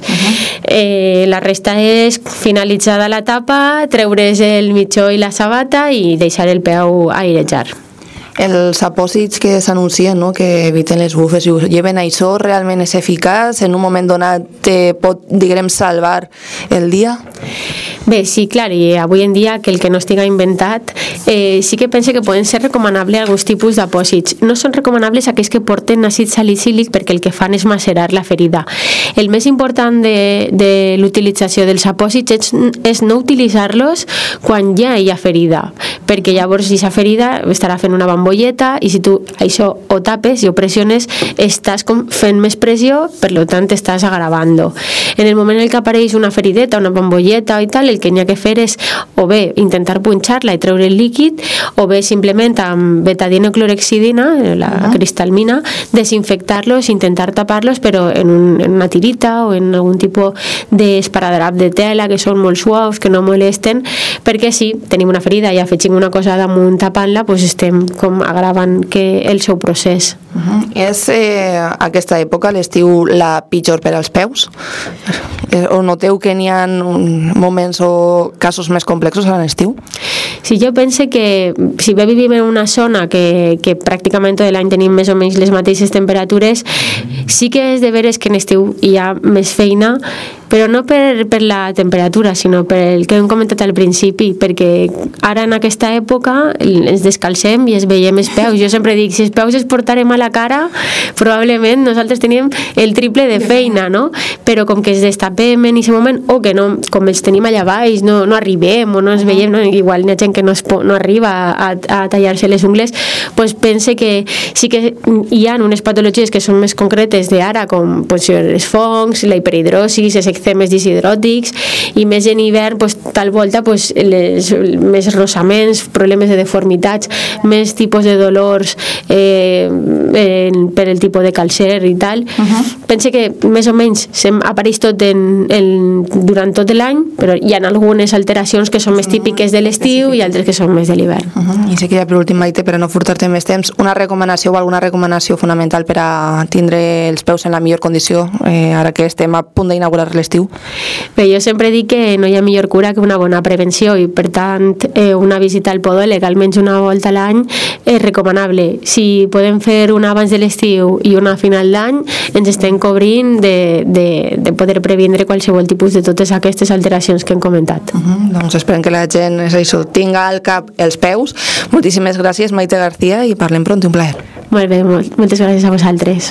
La resta és finalitzada la tapa, treure's el mitjó i la sabata i deixar el peu airejar. Els apòsits que s'anuncien, no?, que eviten les bufes i ho lleven, això realment és eficaç? En un moment donat te pot, diguem, salvar el dia? Bé, sí, clar, i avui en dia que el que no estiga inventat, sí que pense que poden ser recomanables alguns tipus d'apòsits. No són recomanables aquells que porten àcid salicílic perquè el que fan és macerar la ferida. El més important de l'utilització dels apòsits és no utilitzar-los quan ja hi ha ferida, perquè llavors aquesta ferida estarà fent una bombolleta i si tu això ho tapes i ho pressiones estàs fent més pressió, per tant estàs agravant-ho. En el moment en què apareix una ferideta, una bombolleta i tal, el que n'hi ha que fer és o bé intentar punxar-la i treure el líquid, o bé simplement amb betadina o clorhexidina, la cristalmina, desinfectar-los, intentar tapar-los, però en una tirita o en algun tipus d'esparadrap de tela que són molt suaus, que no molesten, perquè si tenim una ferida i afegim una cosa damunt tapant-la, doncs estem com agravant el seu procés. És aquesta època, l'estiu, la pitjor per als peus? O noteu que n'hi ha moments o casos més complexos a l'estiu? Sí, jo pense que si bé vivim en una zona que pràcticament tot l'any tenim més o menys les mateixes temperatures, sí que és de veres que en estiu hi ha més feina, però no per la temperatura, sinó per el que hem comentat al principi, perquè ara en aquesta època ens descalcem i es veiem els peus. Jo sempre dic, si els peus es portarem a la cara, probablement nosaltres tenim el triple de feina, no? Però com que es destapem en aquest moment, o que no, com els tenim allà baix, no arribem o no ens veiem, no? Igual hi ha gent que no arriba a tallar-se les ungles, doncs pense que sí que hi ha unes patologies que són més concretes d'ara, com els fongs, la hiperhidrosis, els eczemes disidròtics, i més en hivern, tal volta, més rosaments, problemes de deformitats, més tipus de dolors per el tipus de calcer i tal. Pense que més o menys apareix tot durant tot l'any, però hi ha algunes alteracions que són més típiques de l'estiu i altres que són més de l'hivern. I sé que ja per últim, Maite, per a no furtar-te més temps, una recomanació o alguna recomanació fonamental per a tindre els peus en la millor condició ara que estem a punt d'inaugurar l'estiu? Bé, jo sempre dic que no hi ha millor cura que una bona prevenció i per tant una visita al podòleg almenys una volta a l'any és recomanable. Si podem fer una abans de l'estiu i una a final d'any, ens estem cobrint de poder previndre qualsevol tipus de totes aquestes alteracions que hem comentat. Doncs esperem que la gent tinga al cap els peus. Moltíssimes gràcies, Maite García, i parlem pront, un plaer. Molt bé, moltes gràcies a vosaltres.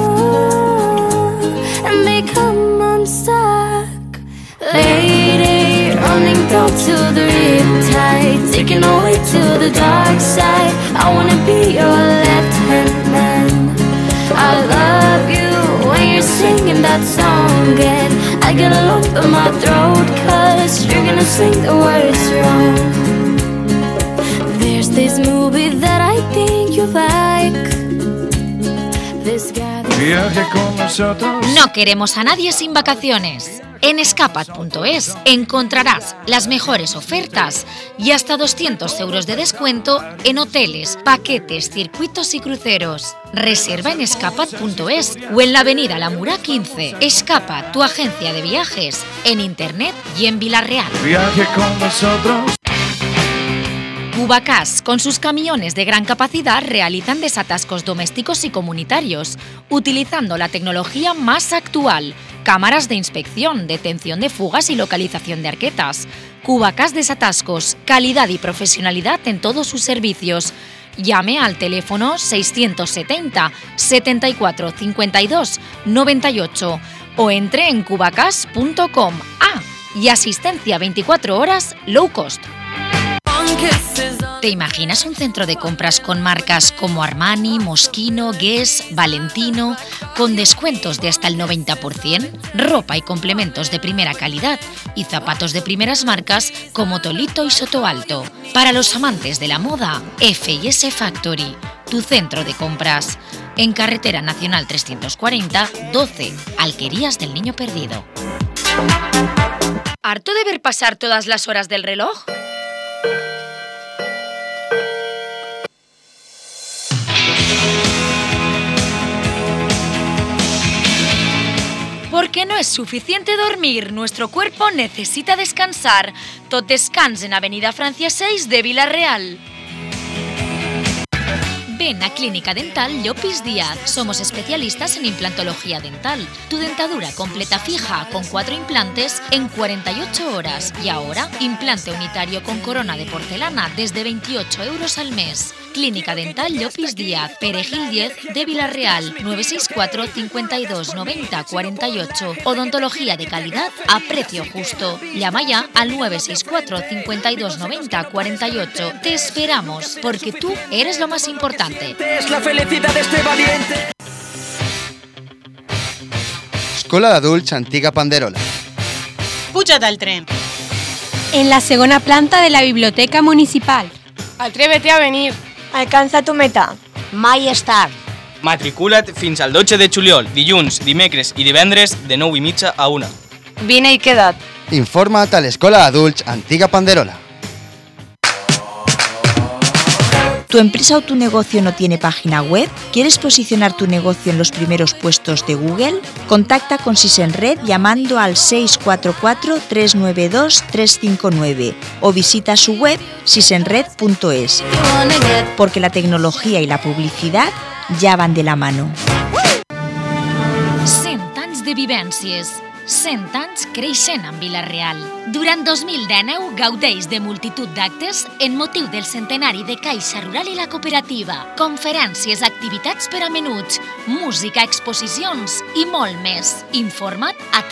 Lady, running down to the riptide, taking away to the dark side. I wanna be your left-hand man. I love you when you're singing that song, and I get a lump in my throat 'cause you're gonna sing the words wrong. There's this movie that I think you like. This guy. Viaje con nosotros. No queremos a nadie sin vacaciones. En escapat.es encontrarás las mejores ofertas y hasta 200 € de descuento en hoteles, paquetes, circuitos y cruceros. Reserva en escapat.es o en la avenida La Mura 15. Escapat, tu agencia de viajes, en internet y en Vila-real. Viaje con nosotros. Cubacas, con sus camiones de gran capacidad, realizan desatascos domésticos y comunitarios, utilizando la tecnología más actual, cámaras de inspección, detención de fugas y localización de arquetas. Cubacas Desatascos, calidad y profesionalidad en todos sus servicios. Llame al teléfono 670 74 52 98 o entre en cubacas.com. Y asistencia 24 horas low cost. ¿Te imaginas un centro de compras con marcas como Armani, Moschino, Guess, Valentino, con descuentos de hasta el 90%, ropa y complementos de primera calidad y zapatos de primeras marcas como Tolito y Soto Alto? Para los amantes de la moda, F&S Factory, tu centro de compras. En Carretera Nacional 340, 12, Alquerías del Niño Perdido. ¿Harto de ver pasar todas las horas del reloj? Porque no es suficiente dormir, nuestro cuerpo necesita descansar. Tot descans en Avenida Francia 6 de Vila-real. Ven a Clínica Dental Llopis Díaz. Somos especialistas en implantología dental. Tu dentadura completa fija con 4 implantes en 48 horas. Y ahora, implante unitario con corona de porcelana desde 28 € al mes. Clínica Dental Llopis Díaz, Perejil 10 de Vila-real, 964 52 90 48. Odontología de calidad a precio justo. Llama ya al 964 52 90 48. Te esperamos, porque tú eres lo más importante. Es la felicidad de este valiente. Escola d'Adults Antiga Panderola. Puja't al tren. En la segona planta de la Biblioteca Municipal. Atrévete a venir. Alcanza tu meta. Mai és tard. Matricula't fins al 12 de juliol, dilluns, dimecres i divendres de 9:30 a 1. Vine y queda't. Informa't a l'Escola d'Adults Antiga Panderola. ¿Tu empresa o tu negocio no tiene página web? ¿Quieres posicionar tu negocio en los primeros puestos de Google? Contacta con Sisenred llamando al 644-392-359 o visita su web sisenred.es, porque la tecnología y la publicidad ja van de la mano. 100 anys de vivències, 100 anys creixent en Vila-real. Durant 2019 gaudeix de multitud d'actes en motiu del centenari de Caixa Rural i la Cooperativa. Conferències, activitats per a menuts, música, exposicions i molt més. Informa't a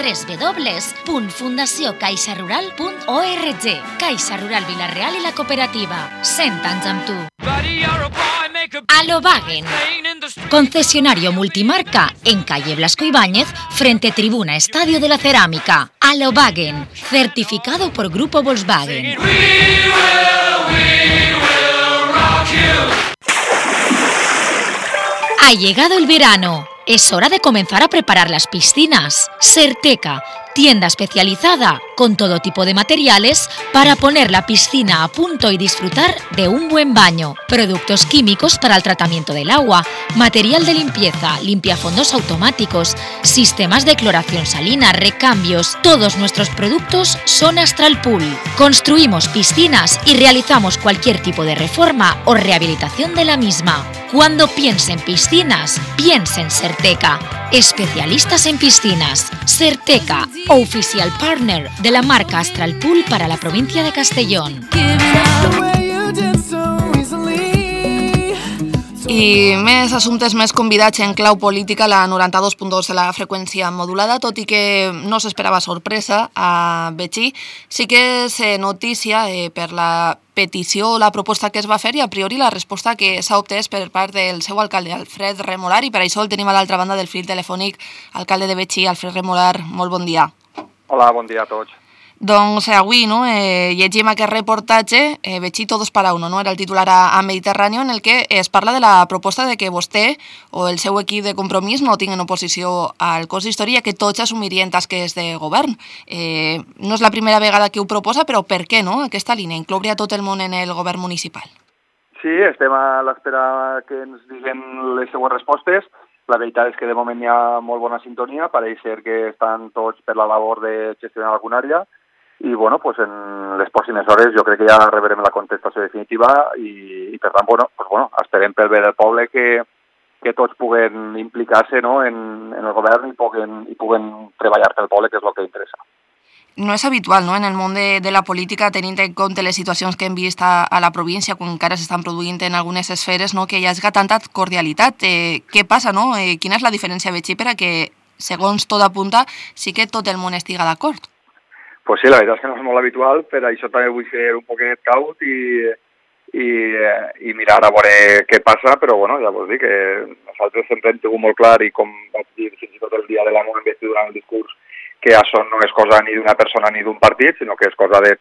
www.fundaciocaixarural.org. Caixa Rural Vila-real i la Cooperativa. 100 anys amb tu. Alobagen, concesionario multimarca en calle Blasco Ibáñez, frente Tribuna Estadio de la Cerámica. Alobagen, certificado por Grupo Volkswagen. Ha llegado el verano. Es hora de comenzar a preparar las piscinas. Serteca, tienda especializada con todo tipo de materiales para poner la piscina a punto y disfrutar de un buen baño. Productos químicos para el tratamiento del agua, material de limpieza, limpiafondos automáticos, sistemas de cloración salina, recambios. Todos nuestros productos son Astral Pool. Construimos piscinas y realizamos cualquier tipo de reforma o rehabilitación de la misma. Cuando piense en piscinas, piense en Serteca. Especialistas en piscinas. Serteca, oficial partner de la marca Astral Pool para la provincia de Castellón. I més assumptes, més convidats en clau política, la 92.2 de la freqüència modulada, tot i que no s'esperava sorpresa a Betxí. Sí que és notícia per la petició o la proposta que es va fer i a priori la resposta que s'ha obtès per part del seu alcalde, Alfred Remolar, i per això el tenim a l'altra banda del fil telefònic, alcalde de Betxí, Alfred Remolar, molt bon dia. Hola, bon dia a tots. Doncs avui llegim aquest reportatge, Betxí todos para uno, no? Era el titular a Mediterráneo, en el que es parla de la proposta de que vostè o el seu equip de Compromís no tinguin oposició al cos d'història, que tots assumirien tasques de govern. No és la primera vegada que ho proposa, però per què no aquesta línia, incloure a tot el món en el govern municipal? Sí, estem a l'espera que ens diguen les seues respostes. La veritat és que de moment hi ha molt bona sintonia, pareix ser que estan tots per la labor de gestionar alguna àrea, i bueno, pues en les pròximes hores jo crec que ja rebrem la contestació definitiva i per tant, esperem pel bé del poble que tots puguen implicar-se, no, en el govern i puguen treballar pel poble, que és el que interessa. no és habitual, no?, en el món de la política, tenint en compte les situacions que hem vist a la província, quan encara s'estan produint en algunes esferes, no?, que hi hagi tanta cordialitat. Què passa, no? Quina és la diferència, Betxí, per a que, segons tot apunta, sí que tot el món estiga d'acord? Pues sí, la veritat és que no és molt habitual, per això també vull ser un poquet caut i mirar a veure què passa, però bueno, ja vos dic que nosaltres sempre hem tingut molt clar, i com vaig dir fins i tot el dia de la meva investidura en el discurs, que això no és cosa ni d'una persona ni d'un partit, sinó que és cosa de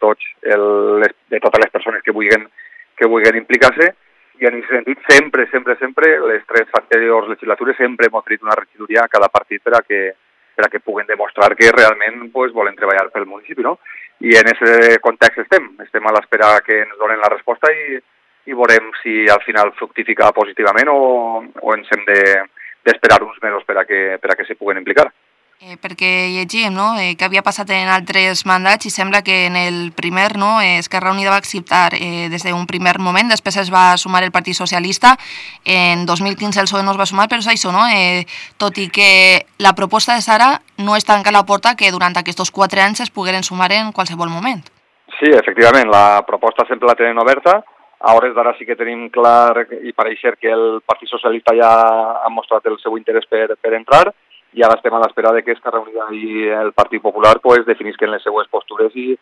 de totes les persones que vulguin implicar-se, i en aquest sentit sempre, les 3 anteriors legislatures sempre hem oferit una regidoria a cada partit per a que puguen demostrar que realment pues, volen treballar pel municipi, no? I en aquest context estem a l'espera que ens donen la resposta i veurem si al final fructifica positivament o ens hem d'esperar uns mesos per a que se puguen implicar. Perquè llegim, no?, que havia passat en altres mandats i sembla que en el primer, no?, Esquerra Unida va acceptar des d'un primer moment, després es va sumar el Partit Socialista, en 2015 el PSOE no es va sumar, però és això, no?, tot i que la proposta de Sara no es tanca la porta que durant aquests 4 anys es pogueren sumar en qualsevol moment. Sí, efectivament, la proposta sempre la tenen oberta. A hores d'ara sí que tenim clar i pareix ser que el Partit Socialista ja ha mostrat el seu interès per entrar, i ara estem a l'espera de que Esquerra Unida i el Partit Popular pues, definisquen les seues postures i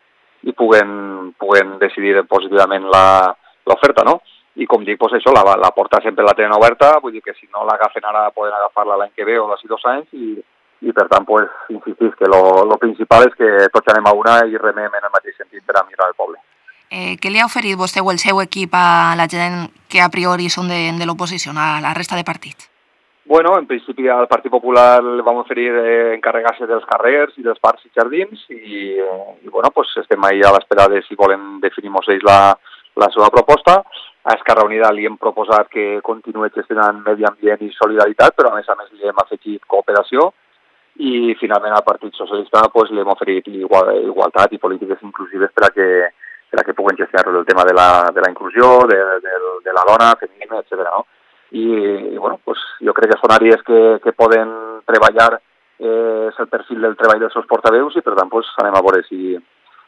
puguen decidir positivament l'oferta, no? I com dic, pues això, la porta sempre la tenen oberta, vull dir que si no l'agafen ara poden agafar-la l'any que ve o d'ací 2 anys i per tant, pues, insistís que lo principal és que tots anem a una i remem en el mateix sentit per a mirar el poble. Què li ha oferit vostè o el seu equip a la gent que a priori són de l'oposició, a la resta de partits? Bueno, en principi al Partit Popular li vam oferir encarregar-se dels carrers i dels parcs i jardins i bueno, pues estem ahí a l'espera de si volen definir-nos ells la seva proposta. A Esquerra Unida li hem proposat que continuï gestionant medi ambient i solidaritat, però a més li hem afegit cooperació i finalment al Partit Socialista pues, li hem oferit igualtat i polítiques inclusives per a que puguen gestionar el tema de la inclusió, de la dona, feminisme, etc. No? I bueno, pues, jo crec que són àrees que poden treballar, és el perfil del treball dels seus portaveus i per tant pues, anem a veure si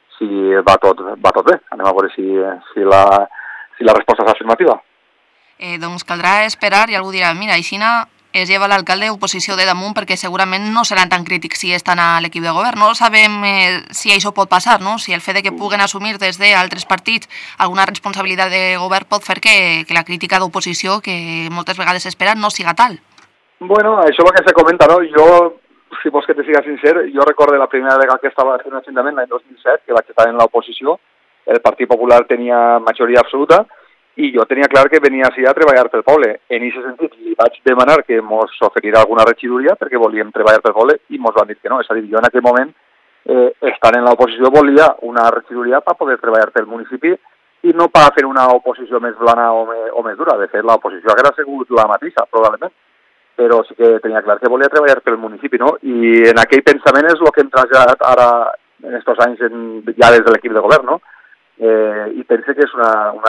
va tot bé, anem a veure si la resposta és afirmativa. Doncs caldrà esperar i algú dirà, mira, Aixina es lleva l'alcalde oposició de damunt perquè segurament no seran tan crítics si estan a l'equip de govern. No sabem si això pot passar, no? Si el fet de que puguen assumir des d'altres partits alguna responsabilitat de govern pot fer que la crítica d'oposició, que moltes vegades espera, no siga tal. Bueno, això és el que se comenta, no? Jo, si vols que te siga sincer, jo recordo la primera vegada que estava fent un ajuntament l'any 2007, que vaig estar en l'oposició, el Partit Popular tenia majoria absoluta, i jo tenia clar que venia així a treballar pel poble. En aquest sentit, li vaig demanar que mos oferirà alguna regidoria perquè volíem treballar pel poble i mos van dir que no. És a dir, jo en aquell moment, estant en l'oposició, volia una regidoria per poder treballar pel municipi i no per fer una oposició més blana o més dura. De fet, l'oposició hauria sigut la mateixa, probablement. Però sí que tenia clar que volia treballar pel municipi, no? I en aquell pensament és el que hem traslladat ara, en aquests anys, ja des de l'equip de govern, no? I pense que és una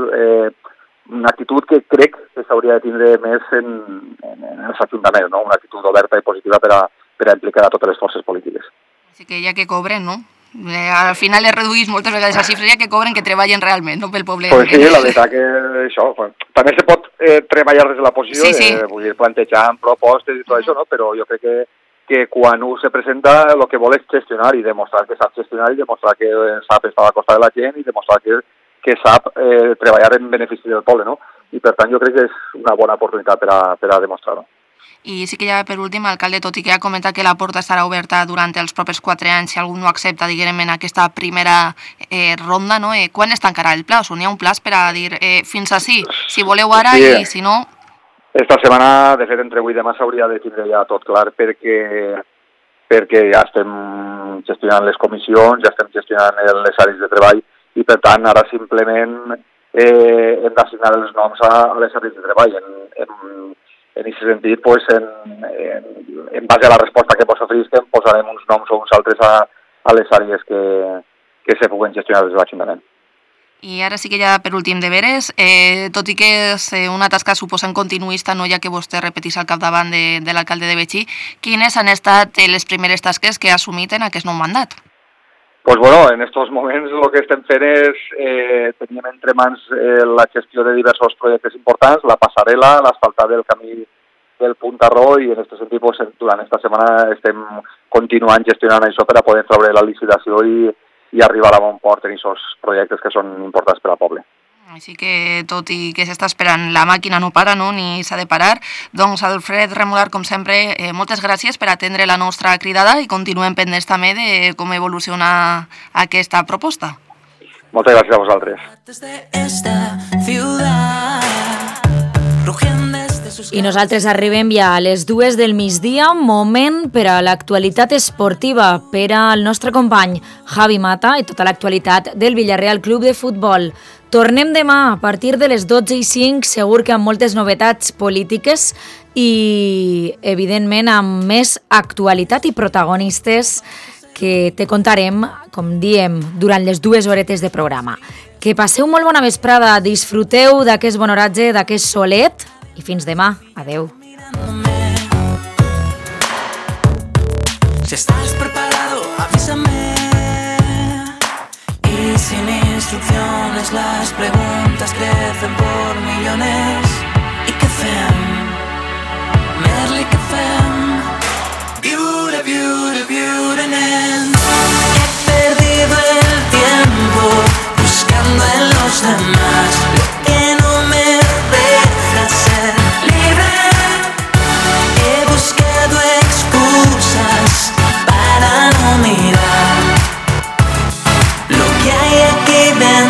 actitud que crec que s'hauria de tindre més en els ajuntaments, no? Una actitud oberta i positiva per a implicar a totes les forces polítiques. Així que ja que cobren, no? Al final es reduís moltes vegades a xifres, ja que cobren que treballen realment, no pel poble. Pues sí, la veritat que això, també se pot treballar des de la posició, sí. Vull dir, plantejant propostes i tot això, no? Però jo crec que quan un se presenta el que vol és gestionar i demostrar que sap gestionar i demostrar que sap estar a costa de la gent i demostrar que sap treballar en benefici del poble, no? I per tant jo crec que és una bona oportunitat per a demostrar-ho. I sí que ja per últim, alcalde, tot i que ha comentat que la porta estarà oberta durant els propers 4 anys si algú no accepta, diguem, en aquesta primera ronda, no? Quan es tancarà el pla? O n'hi ha un pla per a dir fins ací, si voleu ara sí. I si no... Esta setmana, de fet, entre avui i demà s'hauria de tindre ja tot clar perquè ja estem gestionant les comissions, ja estem gestionant les àrees de treball i, per tant, ara simplement hem d'assignar els noms a les àrees de treball. En aquest sentit, pues, en base a la resposta que vos oferisquem, posarem uns noms o uns altres a les àrees que se puguen gestionar des de l'Ajuntament. I ara sí que ja per últim de veres, tot i que és una tasca suposant continuista, no ja que vostè repetís al capdavant de l'alcalde de Betxí, quines han estat les primeres tasques que ha assumit en aquest nou mandat? Pues bueno, en estos moments el que estem fent és, teníem entre mans la gestió de diversos projectes importants, la passarel·la, l'asfaltat del camí del Puntarró, i en aquest sentit pues, durant esta setmana estem continuant gestionant això per a poder treure la licitació i arribar a bon port en aquests projectes que són importants per al poble. Així que, tot i que s'està esperant, la màquina no para, no? Ni s'ha de parar. Doncs, Alfred Remolar, com sempre, moltes gràcies per atendre la nostra cridada i continuem pendents també de com evoluciona aquesta proposta. Moltes gràcies a vosaltres. I nosaltres arribem ja a les 2 del migdia, moment per a l'actualitat esportiva, per al nostre company Javi Mata i tota l'actualitat del Villarreal Club de Futbol. Tornem demà a partir de les 12:05, segur que amb moltes novetats polítiques i, evidentment, amb més actualitat i protagonistes que te contarem, com diem, durant les 2 horetes de programa. Que passeu molt bona vesprada, disfruteu d'aquest bon oratge, d'aquest solet, i fins demà. Adeu. Si estás preparado, avísame. Y sin instrucciones las preguntas crecen por millones. ¿Y qué fem? Merli, ¿qué fem? Viure, viure, viure, nen. He perdido el tiempo buscando en los demás lo que no me deja ser libre. He buscado excusas para no mirar lo que hay aquí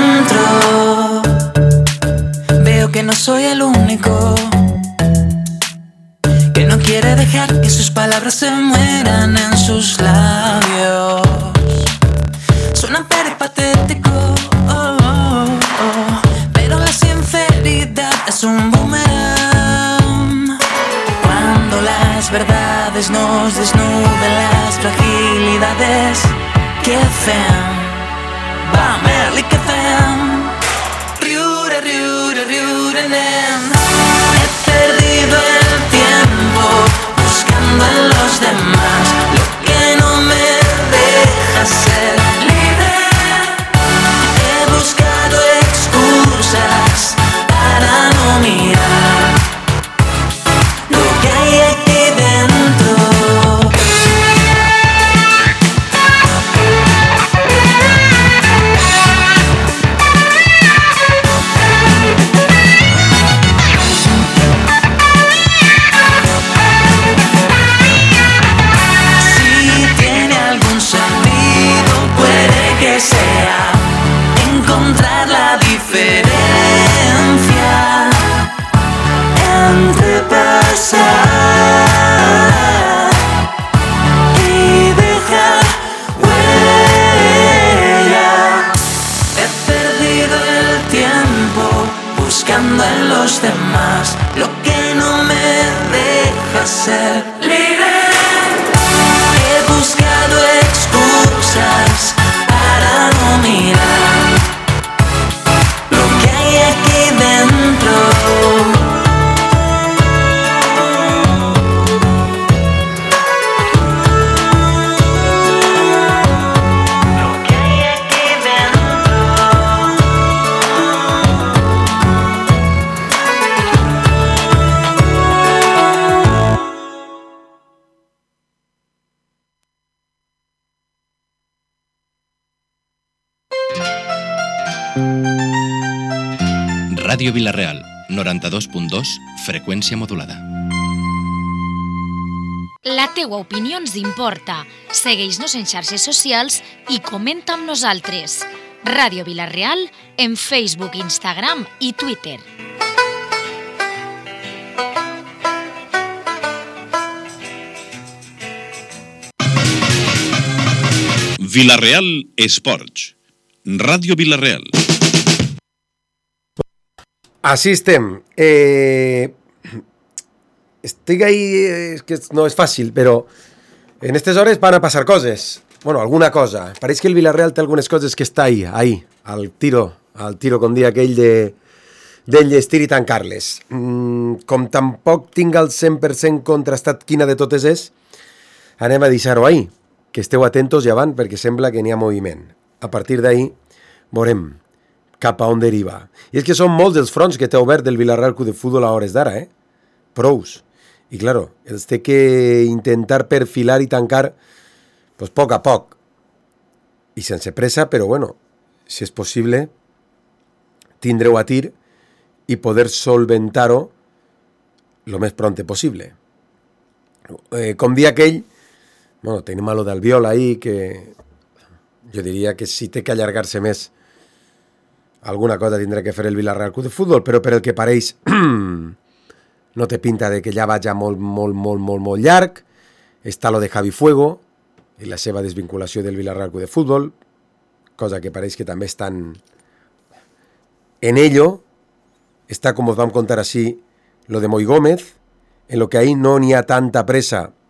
dentro. Veo que no soy el único que no quiere dejar que sus palabras se mueran en sus labios. Suena peripatético, pero la sinceridad es un boomerang. Cuando las verdades nos desnuden las fragilidades, ¿qué fem? Va, Merli, ¿qué fem? Riure, riure, riure, nen. He perdido el tiempo buscando en los demás lo que no me deja ser libre. He buscado excusas para no mirar lo que hay aquí dentro. Sea encontrar la diferencia entre pasar y dejar huella. He perdido el tiempo buscando en los demás lo que no me deja ser libre. He buscado excusas para no mirar lo que hay aquí dentro. Lo que hay aquí Ràdio Vila-real, 92.2, freqüència modulada. La teua opinió ens importa. Segueix-nos en xarxes socials i comenta amb nosaltres. Ràdio Vila-real en Facebook, Instagram i Twitter. Vila-real Esports. Ràdio Vila-real. Així estem. Estic ahí, és que no és fàcil, però en aquestes hores van a passar coses. Bueno, alguna cosa. Pareix que el Villarreal té algunes coses que està ahí, al tiro, com dia aquell d'enllestir i tancar-les. Com tampoc tinc el 100% contrastat quina de totes és, anem a deixar-ho ahí. que esteu atentos i avant perquè sembla que n'hi ha moviment. A partir d'ahir veurem cap a on deriva. I és que són molts els fronts que té obert el Villarreal Club de Futbol a hores d'ara, Prous. I, claro, els té que intentar perfilar i tancar pues, poc a poc. I sense pressa, però bueno, si és possible, tindreu a tir i poder solventar-ho lo més pronte possible. Com dia aquell, bueno, tenim a lo d'Albiol ahí, que jo diria que si té que allargar-se més, alguna cosa tindrà que fer el Villarreal Club de Futbol, però per el que pareix no té pinta de que ja vaja molt llarg. Està lo de Javi Fuego i la seva desvinculació del Villarreal Club de Futbol, cosa que pareix que també estan en ello. Està, com us vam contar així, lo de Moi Gómez, en lo que ahí no n'hi ha tanta pressa,